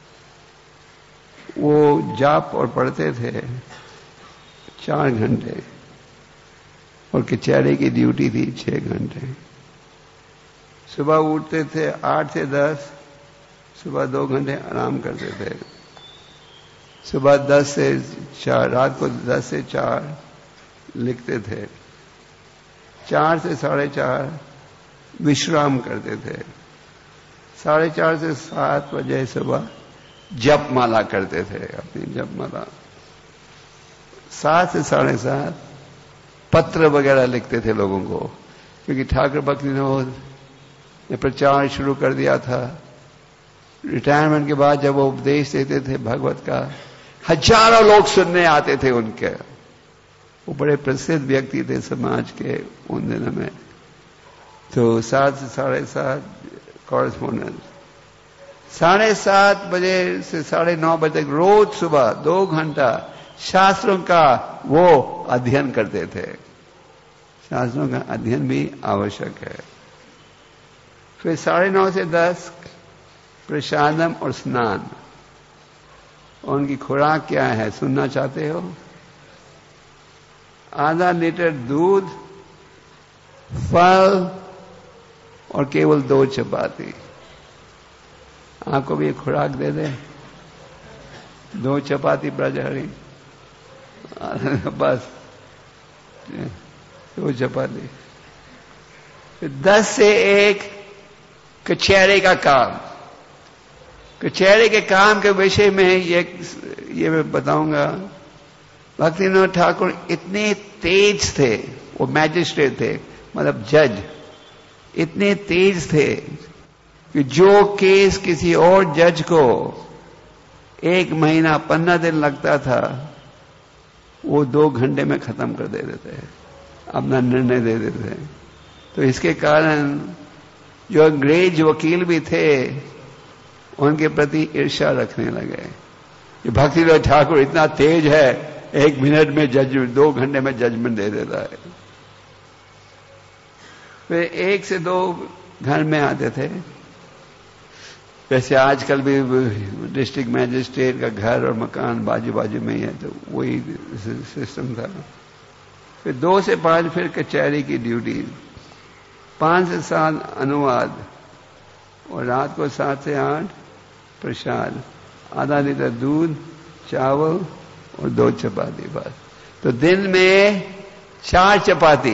वो जाप और पढ़ते थे 4 घंटे और कचहरी की ड्यूटी थी 6 घंटे। सुबह उठते थे 8 से 10, सुबह 2 घंटे आराम करते थे। सुबह 10 से 4, रात को 10 से 4 लिखते थे। 4 से 4:30 विश्राम करते थे। 4:30 से 7 बजे सुबह जप माला करते थे, अपनी जप माला। 7 से 7:30 पत्र वगैरह लिखते थे लोगों को, क्योंकि ठाकुर भक्तिविनोद ने प्रचार शुरू कर दिया था। रिटायरमेंट के बाद जब वो उपदेश देते थे भगवत का, हजारों लोग सुनने आते थे उनके। वो बड़े प्रसिद्ध व्यक्ति थे समाज के उन दिनों में। तो 7 से 7:30 कॉरेस्पॉन्डेंस, 7:30 बजे से 9:30 बजे तक रोज सुबह 2 घंटा शास्त्रों का वो अध्ययन करते थे। शास्त्रों का अध्ययन भी आवश्यक है। फिर 9:30 से 10 प्रसादम और स्नान। और उनकी खुराक क्या है, सुनना चाहते हो? आधा लीटर दूध, फल और केवल 2 चपाती। आपको भी खुराक दे दे, 2 चपाती ब्रजहरी, बस 2 चपाती। फिर 10 से 1 कचहरी का काम। कचहरी के काम के विषय में ये मैं बताऊंगा। भक्तिविनोद ठाकुर इतने तेज थे, वो मैजिस्ट्रेट थे, मतलब जज, इतने तेज थे कि जो केस किसी और जज को 1 महीना 15 दिन लगता था, वो 2 घंटे में खत्म कर देते थे, अपना निर्णय दे देते थे। तो इसके कारण जो अंग्रेज वकील भी थे उनके प्रति ईर्ष्या रखने लगे कि भक्तिविनोद ठाकुर इतना तेज है, 1 मिनट में जजमेंट, 2 घंटे में जजमेंट दे देता है। वे 1 से 2 घर में आते थे। वैसे आजकल भी डिस्ट्रिक्ट मैजिस्ट्रेट का घर और मकान बाजू बाजू में ही है, तो वही सिस्टम था। फिर 2 से 5 फिर कचहरी की ड्यूटी, 5 से 7 अनुवाद, और रात को 7 से 8 प्रसाद, आधा लीटर दूध, चावल और 2 चपाती बस। तो दिन में 4 चपाती,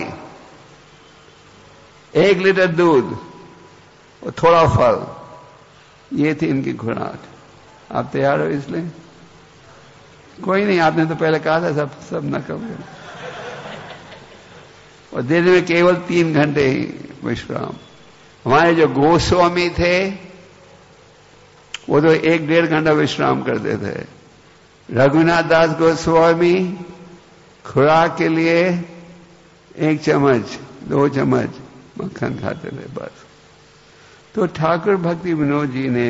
1 लीटर दूध और थोड़ा फल, ये थी इनकी खुराक। आप तैयार हो इसलिए? कोई नहीं, आपने तो पहले कहा था सब नकल है। और दिन में केवल 3 घंटे ही विश्राम। हमारे जो गोस्वामी थे वो तो 1-1.5 घंटा विश्राम करते थे। रघुनाथ दास गोस्वामी खुराक के लिए 1 चम्मच 2 चम्मच मक्खन खाते थे बस। तो ठाकुर भक्ति विनोद जी ने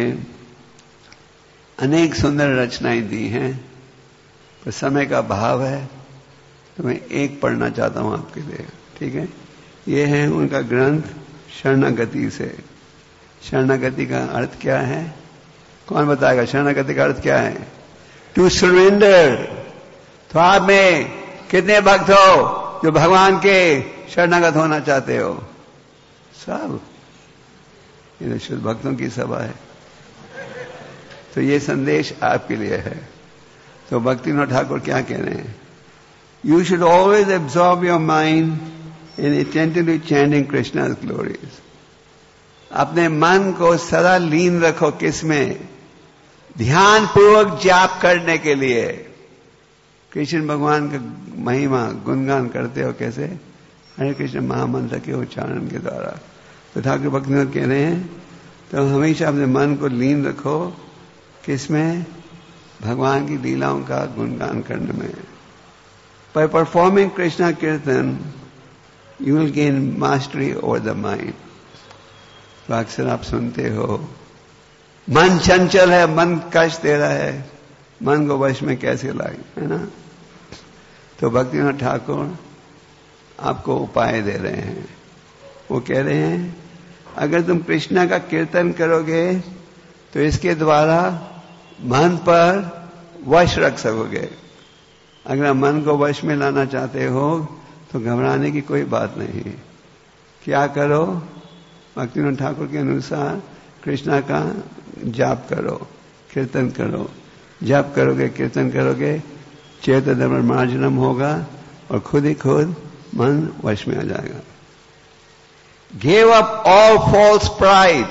अनेक सुंदर रचनाएं दी हैं, पर समय का अभाव है तो मैं एक पढ़ना चाहता हूं आपके लिए, ठीक है? ये है उनका ग्रंथ शरणागति से। शरणागति का अर्थ क्या है? कौन बताएगा शरणागति का अर्थ क्या है? To surrender. तो आप में कितने भक्त हो जो भगवान के शरणागत होना चाहते हो? सब। ये तो शुद्ध भक्तों की सभा है। तो ये संदेश आपके लिए है। तो भक्तिनाथ ठाकुर क्या कह रहे हैं? You should always absorb your mind in attentively chanting Krishna's glories. अपने मन को सदा लीन रखो किसमें? ध्यान पूर्वक जाप करने के लिए। कृष्ण भगवान का महिमा गुणगान करते हो कैसे? हरे कृष्ण महामंत्र के उच्चारण के द्वारा। तो ठाकुर भक्तिनाथ कह रहे हैं तो हमेशा अपने मन को लीन रखो किसमें? भगवान की लीलाओं का गुणगान करने में। By performing Krishna Kirtan, you will gain mastery over the mind. तो अक्सर आप सुनते हो मन चंचल है, मन कष्ट दे रहा है, मन को वश में कैसे लाए, है ना? तो भक्तिनाथ ठाकुर आपको उपाय दे रहे हैं। वो कह रहे हैं अगर तुम कृष्णा का कीर्तन करोगे तो इसके द्वारा मन पर वश रख सकोगे। अगर आप मन को वश में लाना चाहते हो तो घबराने की कोई बात नहीं। क्या करो? भक्तिनाथ ठाकुर के अनुसार कृष्णा का जाप करो, कीर्तन करो। जाप करोगे, कीर्तन करोगे, चैतन्य मार्जनम होगा और खुद ही खुद मन वश में आ जाएगा। Give up all false pride.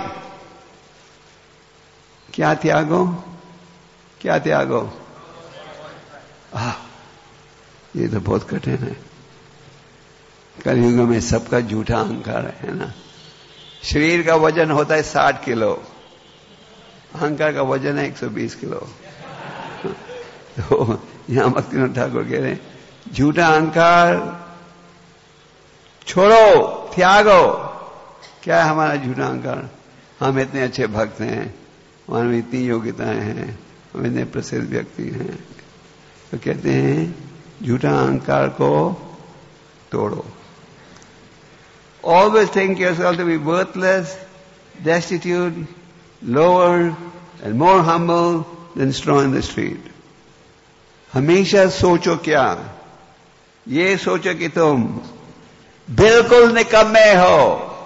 क्या त्यागो? क्या त्यागो? ये तो बहुत कठिन है। कलयुग में सबका झूठा अहंकार है ना। शरीर का वजन होता है 60 किलो, अहंकार का वजन है 120 किलो। तो यहां भक्तिनाथ ठाकुर कह रहे हैं झूठा अहंकार छोड़ो, त्यागो। क्या है हमारा झूठा अहंकार? हम इतने अच्छे भक्त हैं, हमारे इतनी योग्यताएं हैं, हम इतने प्रसिद्ध व्यक्ति हैं। तो कहते हैं झूठा अहंकार को तोड़ो। Always think yourself to be worthless, destitute, lower and more humble than straw in the street. हमेशा सोचो क्या? ये सोचो कि तुम बिल्कुल निकम्मे हो।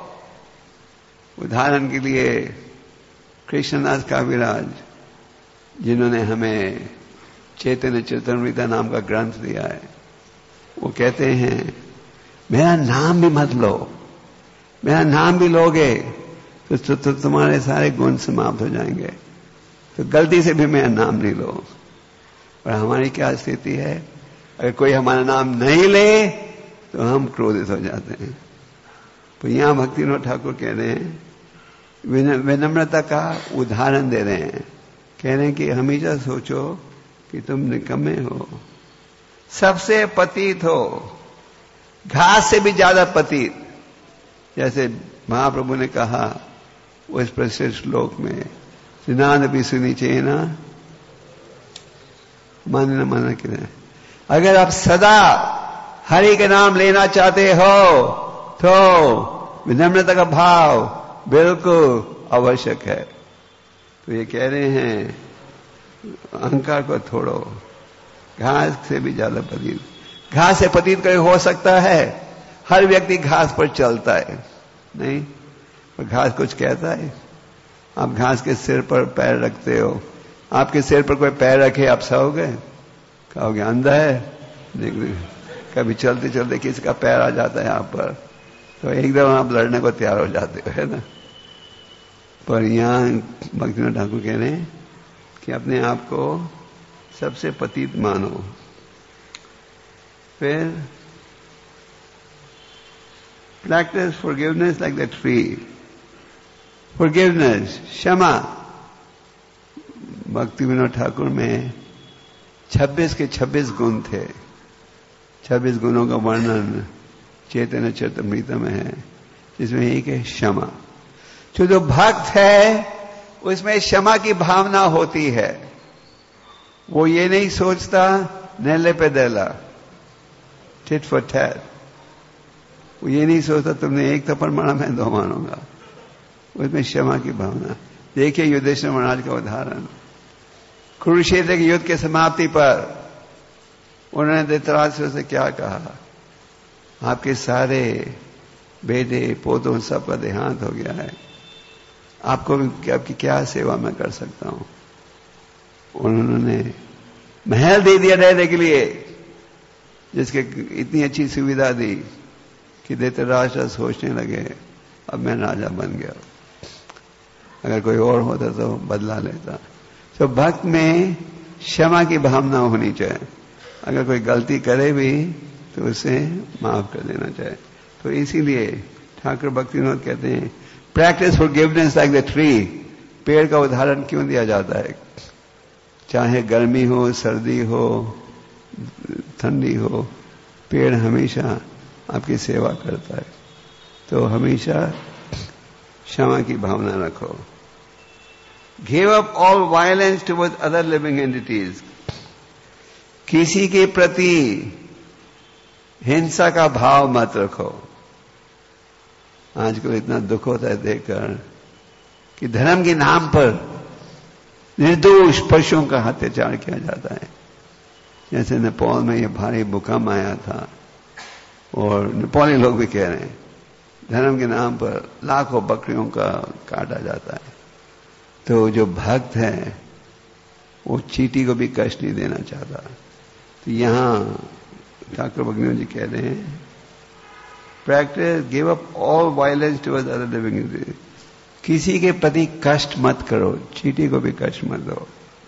उदाहरण के लिए कृष्णदास काविराज जिन्होंने हमें चैतन्य चरितामृत नाम का ग्रंथ दिया है, वो कहते हैं मेरा नाम भी मत लो। मेरा नाम भी लोगे तो तुम्हारे सारे गुण समाप्त हो जाएंगे। तो गलती से भी मेरा नाम नहीं लो। और हमारी क्या स्थिति है? अगर कोई हमारा नाम नहीं ले तो हम क्रोधित हो जाते हैं। तो यहां भक्तिनाथ ठाकुर कह रहे हैं विनम्रता का उदाहरण दे रहे हैं। कह रहे हैं कि हमेशा सोचो कि तुम निकम्मे हो, सबसे पतित हो, घास से भी ज्यादा पतित। जैसे महाप्रभु ने कहा उस प्रसिद्ध श्लोक में सिनाद भी सुनी चेना मन न मन के अगर आप सदा हरि का नाम लेना चाहते हो तो विनम्रता का भाव बिल्कुल आवश्यक है। तो ये कह रहे हैं अहंकार को छोड़ो, घास से भी ज्यादा पतित, घास से पतित कोई हो सकता है? हर व्यक्ति घास पर चलता है, नहीं? पर घास कुछ कहता है? आप घास के सिर पर पैर रखते हो, आपके सिर पर कोई पैर रखे आप सोओगे? कहोगे अंधा है? कभी चलते चलते किसी का पैर आ जाता है आप पर तो एकदम आप लड़ने को तैयार हो जाते हो, है ना? पर यहां भक्तिनाथ ठाकुर कह रहे हैं कि अपने आप को सबसे पतित मानो। फिर practise forgiveness like the tree. Forgiveness, क्षमा। भक्ति विनोद ठाकुर में 26 के 26 गुण थे। 26 गुणों का वर्णन चैतन्य चरितामृत में है, जिसमें एक है क्षमा। जो भक्त है उसमें क्षमा की भावना होती है। वो ये नहीं सोचता नेले पे देला, टिट फॉर टैट। वो ये नहीं सोचता तुमने एक थप्पड़ मारा मैं दो मारूंगा। उसमें क्षमा की भावना। देखिए युधिष्ठिर महाराज का उदाहरण, कुरुक्षेत्र के युद्ध की समाप्ति पर उन्होंने धृतराष्ट्र से क्या कहा? आपके सारे बेटे पोतों सबका देहांत हो गया है, आपकी क्या सेवा मैं कर सकता हूं? उन्होंने महल दे दिया रहने के लिए, जिसके इतनी अच्छी सुविधा दी कि धृतराष्ट्र सोचने लगे अब मैं राजा बन गया। अगर कोई और होता तो बदला लेता। तो भक्त में क्षमा की भावना होनी चाहिए। अगर कोई गलती करे भी तो उसे माफ कर देना चाहिए। तो इसीलिए ठाकुर भक्ति विनोद कहते हैं practise forgiveness like the tree. पेड़ का उदाहरण क्यों दिया जाता है? चाहे गर्मी हो, सर्दी हो, ठंडी हो, पेड़ हमेशा आपकी सेवा करता है। तो हमेशा क्षमा की भावना रखो। Give up all violence towards other living entities. किसी के प्रति हिंसा का भाव मत रखो। आजकल इतना दुख होता है देखकर कि धर्म के नाम पर निर्दोष पशुओं का अत्याचार किया जाता है। जैसे नेपाल में यह भारी भूकंप आया था और नेपाली लोग भी कह रहे हैं धर्म के नाम पर लाखों बकरियों का काटा जाता है। तो जो भक्त है वो चींटी को भी कष्ट नहीं देना चाहता। तो यहां ठाकुर भक्ति जी कह रहे हैं practise give up all violence towards other living entities. किसी के प्रति कष्ट मत करो, चींटी को भी कष्ट मत दो।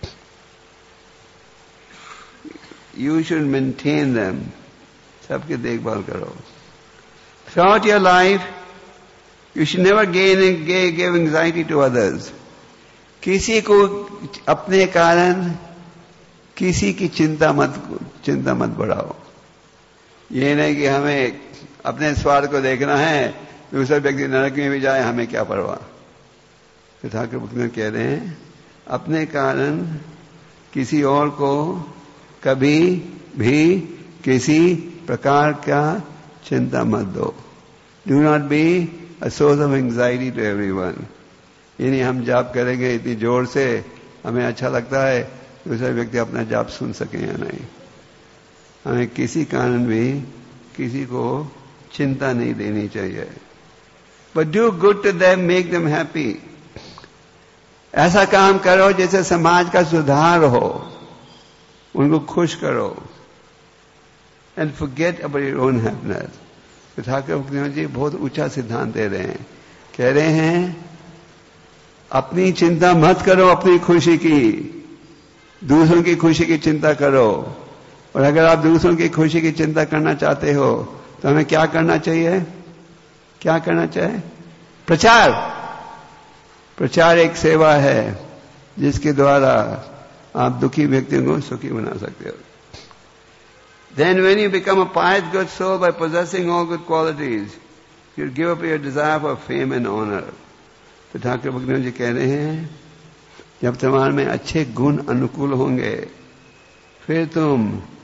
यू शुड मेंटेन देम, सबकी देखभाल करो। Throughout your life you should never give anxiety to others. किसी को अपने कारण किसी की चिंता मत बढ़ाओ। ये नहीं कि हमें अपने स्वार्थ को देखना है, दूसरा व्यक्ति नरक में भी जाए हमें क्या परवाह। तो ठाकुर भक्ति कह रहे हैं अपने कारण किसी और को कभी भी किसी प्रकार का चिंता मत दो। Do not be a source of anxiety to everyone. यानी हम जाप करेंगे इतनी जोर से, हमें अच्छा लगता है, दूसरा व्यक्ति अपना जाप सुन सके या नहीं। हमें किसी कारण भी किसी को चिंता नहीं देनी चाहिए। But do good to them, make them happy. ऐसा काम करो जैसे समाज का सुधार हो, उनको खुश करो। And forget about your own happiness. तो ठाकुर भक्ति जी बहुत ऊंचा सिद्धांत दे रहे हैं। कह रहे हैं अपनी चिंता मत करो अपनी खुशी की, दूसरों की खुशी की चिंता करो। और अगर आप दूसरों की खुशी की चिंता करना चाहते हो तो हमें क्या करना चाहिए? क्या करना चाहिए? प्रचार। प्रचार एक सेवा है जिसके द्वारा आप दुखी व्यक्तियों को सुखी बना सकते हो। Then when you become a pious good soul by possessing all good qualities, you give up your desire for fame and honor. तो ठाकुर भक्ति जी कह रहे हैं जब तुम्हारे में अच्छे गुण अनुकूल होंगे फिर तुम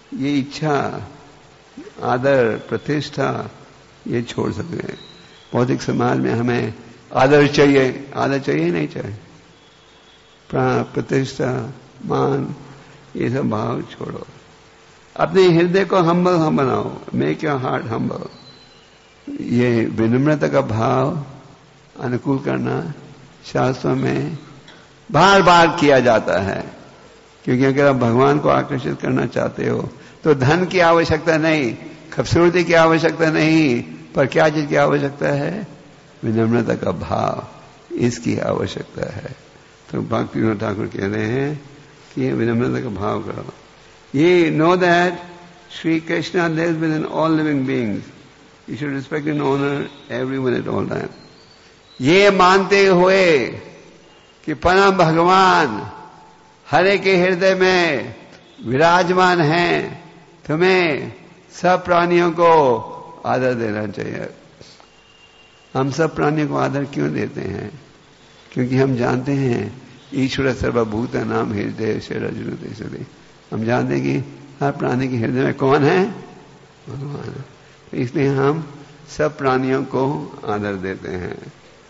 ये इच्छा, आदर, प्रतिष्ठा, ये छोड़ सकते हैं। भौतिक समाज में हमें आदर चाहिए, आदर चाहिए नहीं चाहिए, प्रतिष्ठा, मान, ये सब भाव छोड़ो। अपने हृदय को हम्बल बनाओ, मेक योर हार्ट हम्बल। ये विनम्रता का भाव अनुकूल करना शास्त्रों में बार बार किया जाता है, क्योंकि अगर आप भगवान को आकर्षित करना चाहते हो तो धन की आवश्यकता नहीं, खूबसूरती की आवश्यकता नहीं, पर क्या चीज की आवश्यकता है? विनम्रता का भाव, इसकी आवश्यकता है। तो भक्ति विनोद ठाकुर कह रहे हैं कि ये विनम्रता का भाव करो। ये know that Shri Krishna lives within all living beings, you should respect and honour everyone at all time. ये मानते हुए कि परम भगवान हर एक के हृदय में विराजमान हैं, तुम्हें सब प्राणियों को आदर देना चाहिए। हम सब प्राणियों को आदर क्यों देते हैं? क्योंकि हम जानते हैं ईश्वर सर्वभूत नाम हृदय से रजनते। हम जानते हैं कि हर प्राणी के हृदय में कौन है? भगवान है। तो इसलिए हम सब प्राणियों को आदर देते हैं।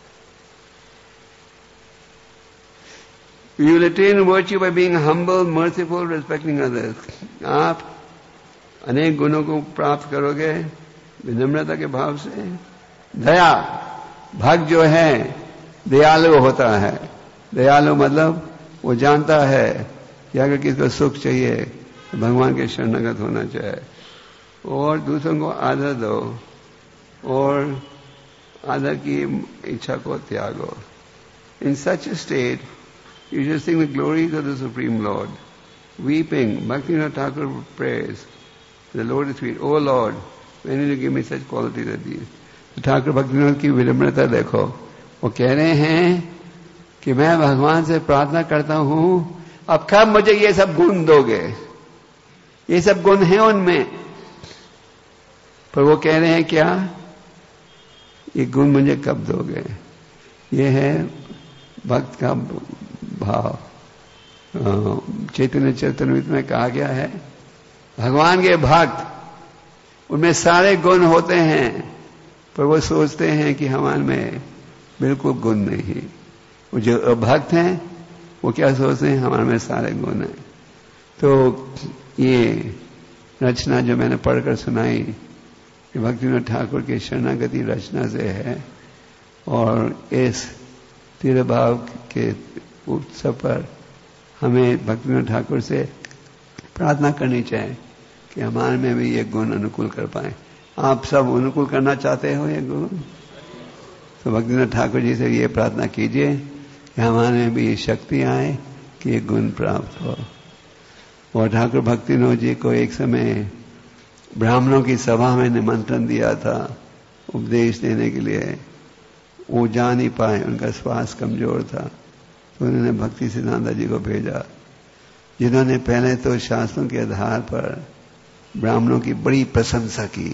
You will attain virtue by being humble, merciful, respecting others. आप अनेक गुणों को प्राप्त करोगे विनम्रता के भाव से। दया, भक्त जो है दयालु होता है। दयालु मतलब वो जानता है कि अगर किसको सुख चाहिए तो भगवान के शरणागत होना चाहिए, और दूसरों को आदर दो और आदर की इच्छा को त्यागो। In such a state, you should sing the glories of the Supreme Lord. Weeping, Bhaktivinoda Thakur prays, the Lord is sweet. Oh Lord, when will you give me such qualities as these? Thakur Bhaktivinod की विनम्रता देखो। वो कह रहे हैं कि मैं भगवान से प्रार्थना करता हूं, अब कब मुझे ये सब गुण दोगे? ये सब गुण हैं उनमें, पर वो कह रहे हैं क्या? ये गुण मुझे कब दोगे? ये है भक्त का भाव। चैतन्य चरितमृत में कहा गया है, भगवान के भक्त उनमें सारे गुण होते हैं, पर वो सोचते हैं कि हमारे में बिल्कुल गुण नहीं। वो जो भक्त हैं वो क्या सोचते हैं? हमारे में सारे गुण हैं। तो ये रचना जो मैंने पढ़कर सुनाई, कि भक्तिविनोद ठाकुर की शरणागति रचना से है, और इस तिरभाव के उत्सव पर हमें भक्तिविनोद ठाकुर से प्रार्थना करनी चाहिए कि हमारे में भी ये गुण अनुकूल कर पाए। आप सब अनुकूल करना चाहते हो ये गुण, तो भक्तिविनोद ठाकुर जी से ये प्रार्थना कीजिए कि हमारे में भी ये शक्ति आए कि ये गुण प्राप्त हो। और ठाकुर भक्तिविनोद जी को एक समय ब्राह्मणों की सभा में निमंत्रण दिया था उपदेश देने के लिए। वो जा नहीं पाए, उनका स्वास्थ्य कमजोर था, तो उन्होंने भक्ति सिद्धांत जी को भेजा, जिन्होंने पहले तो शास्त्रों के आधार पर ब्राह्मणों की बड़ी प्रशंसा की,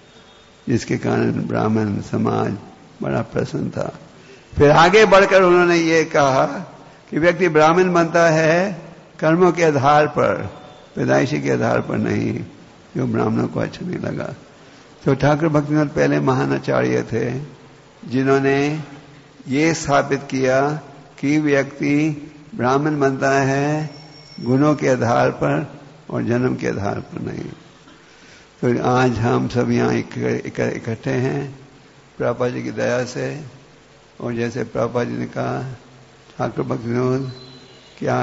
जिसके कारण ब्राह्मण समाज बड़ा प्रसन्न था। फिर आगे बढ़कर उन्होंने ये कहा कि व्यक्ति ब्राह्मण बनता है कर्मों के आधार पर, पैदाइशी के आधार पर नहीं, जो ब्राह्मणों को अच्छा नहीं लगा। तो ठाकुर भक्तिविनोद पहले महानाचार्य थे जिन्होंने ये स्थापित किया कि व्यक्ति ब्राह्मण बनता है गुणों के आधार पर और जन्म के आधार पर नहीं। तो आज हम सब यहाँ इकट्ठे हैं प्रभुपाद जी की दया से, और जैसे प्रभुपाद जी ने कहा ठाकुर भक्तिविनोद क्या,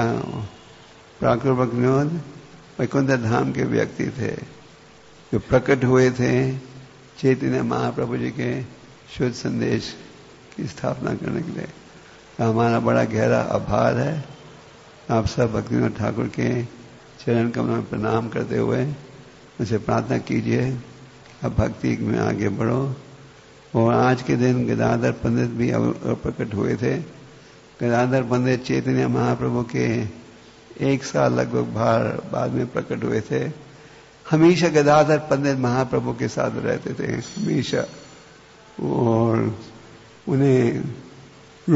ठाकुर भक्तिविनोद वैकुंठ धाम के व्यक्ति थे जो प्रकट हुए थे चैतन्य महाप्रभु जी के शुद्ध संदेश की स्थापना करने के लिए। हमारा बड़ा गहरा आभार है। आप सब भक्तिविनोद ठाकुर के चरण कमलों में प्रणाम करते हुए उनसे प्रार्थना कीजिए अब भक्ति में आगे बढ़ो। और आज के दिन गदाधर पंडित भी प्रकट हुए थे। गदाधर पंडित चैतन्य महाप्रभु के 1 साल लगभग बाद में प्रकट हुए थे। हमेशा गदाधर पंडित महाप्रभु के साथ रहते थे, हमेशा, और उन्हें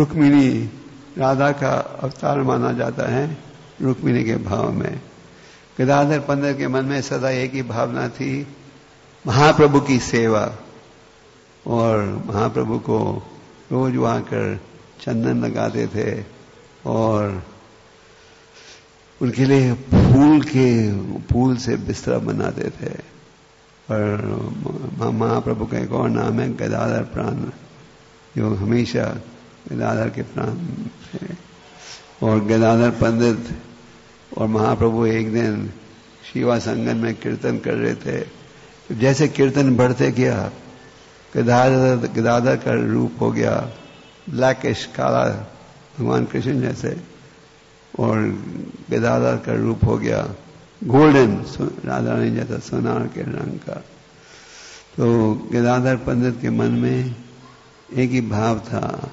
रुक्मिणी राधा का अवतार माना जाता है, रुक्मिणी के भाव में। गदाधर पंडित के मन में सदा एक ही भावना थी, महाप्रभु की सेवा। और महाप्रभु को रोज वहां कर चंदन लगाते थे और उनके लिए फूल से बिस्तरा बनाते थे। और महाप्रभु का एक और नाम है गदाधर प्राण, जो हमेशा गदाधर के प्राण थे। और गदाधर पंडित और महाप्रभु एक दिन शिवा संगम में कीर्तन कर रहे थे। तो जैसे कीर्तन बढ़ते गया, गदाधर का रूप हो गया ब्लैकिश, काला, भगवान कृष्ण जैसे, और गदाधर का रूप हो गया गोल्डन, राधा रानी जैसा सोनार के रंग का। तो गदाधर पंडित के मन में एक ही भाव था,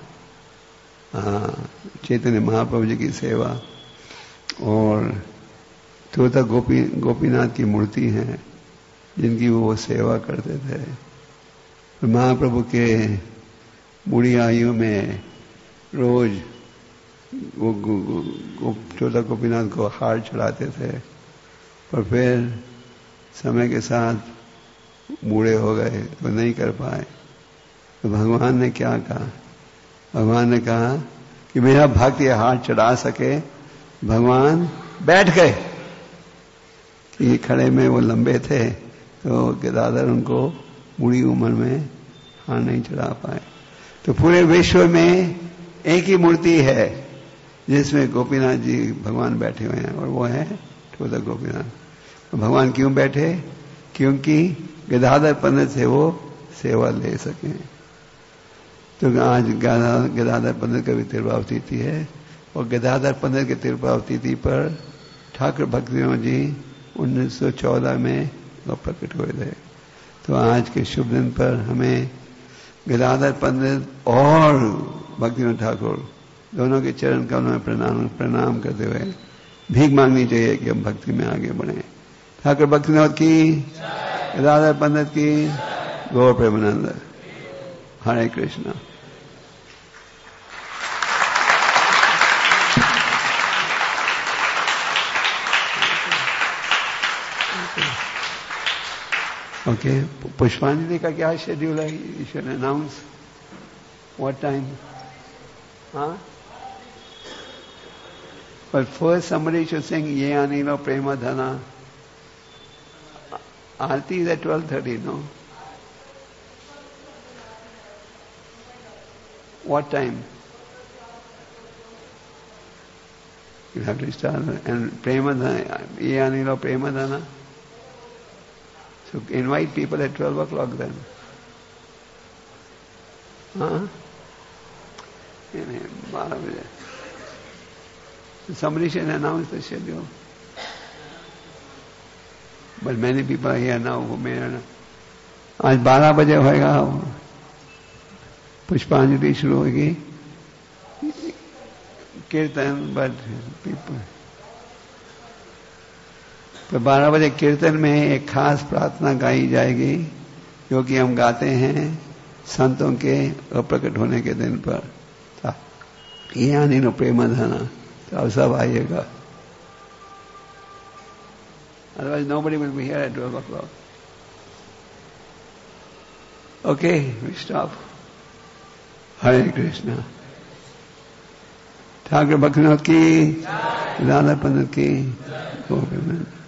चैतन्य महाप्रभु जी की सेवा। और तोता गोपीनाथ की मूर्ति है जिनकी वो सेवा करते थे। महाप्रभु के बूढ़ी आयु में रोज वो छोटा गोपीनाथ को हार चढ़ाते थे, पर फिर समय के साथ बूढ़े हो गए तो नहीं कर पाए। तो भगवान ने क्या कहा? भगवान ने कहा कि मेरा भक्त ये हार चढ़ा सके। भगवान बैठ गए कि खड़े में वो लंबे थे, तो गदाधर उनको बूढ़ी उम्र में हार नहीं चढ़ा पाए। तो पूरे विश्व में एक ही मूर्ति है जिसमें गोपीनाथ जी भगवान बैठे हुए हैं, और वो है छोटा गोपीनाथ। तो भगवान क्यों बैठे? क्योंकि गदाधर पंडित से वो सेवा ले सके। तो आज गदाधर पंडित का भी तिरुभाव तिथि है, और गदाधर पंडित के तिरुभाव तिथि पर ठाकुर भक्तिविनोद जी 1914 में प्रकट हुए थे। तो आज के शुभ दिन पर हमें गदाधर पंडित और भक्तिविनोद ठाकुर दोनों के चरण कमलों में प्रणाम करते हुए भीख मांगनी चाहिए कि हम भक्ति में आगे बढ़े। ठाकुर भक्तिविनोद की, गदाधर पंडित की, गौर प्रेमानंद। हरे कृष्णा। ओके, पुष्पांजलि का क्या शेड्यूल है? You should announce what time? हाँ, but first somebody should sing Ye Anilo Prema Dhana. Aarti is at 12:30, no? What time? You have to start. And Prema Dhana, Ye Anilo Prema Dhana. So invite people at 12 o'clock then. Huh? Somebody should announce the schedule. But many people are here now who may not know. आज 12 बजे होएगा, पुष्पांजलि शुरू होगी, कीर्तन, but people. तो 12 बजे कीर्तन में एक खास प्रार्थना गाई जाएगी, जो कि हम गाते हैं संतों के अप्रकट होने के दिन पर। ये अनिलो प्रेम धना, तो आप सब आइएगा। Otherwise nobody will be here at 12 o'clock. Okay, we stop. Hare Krishna. Thakur Bhaktinath की, राधा पंडित की,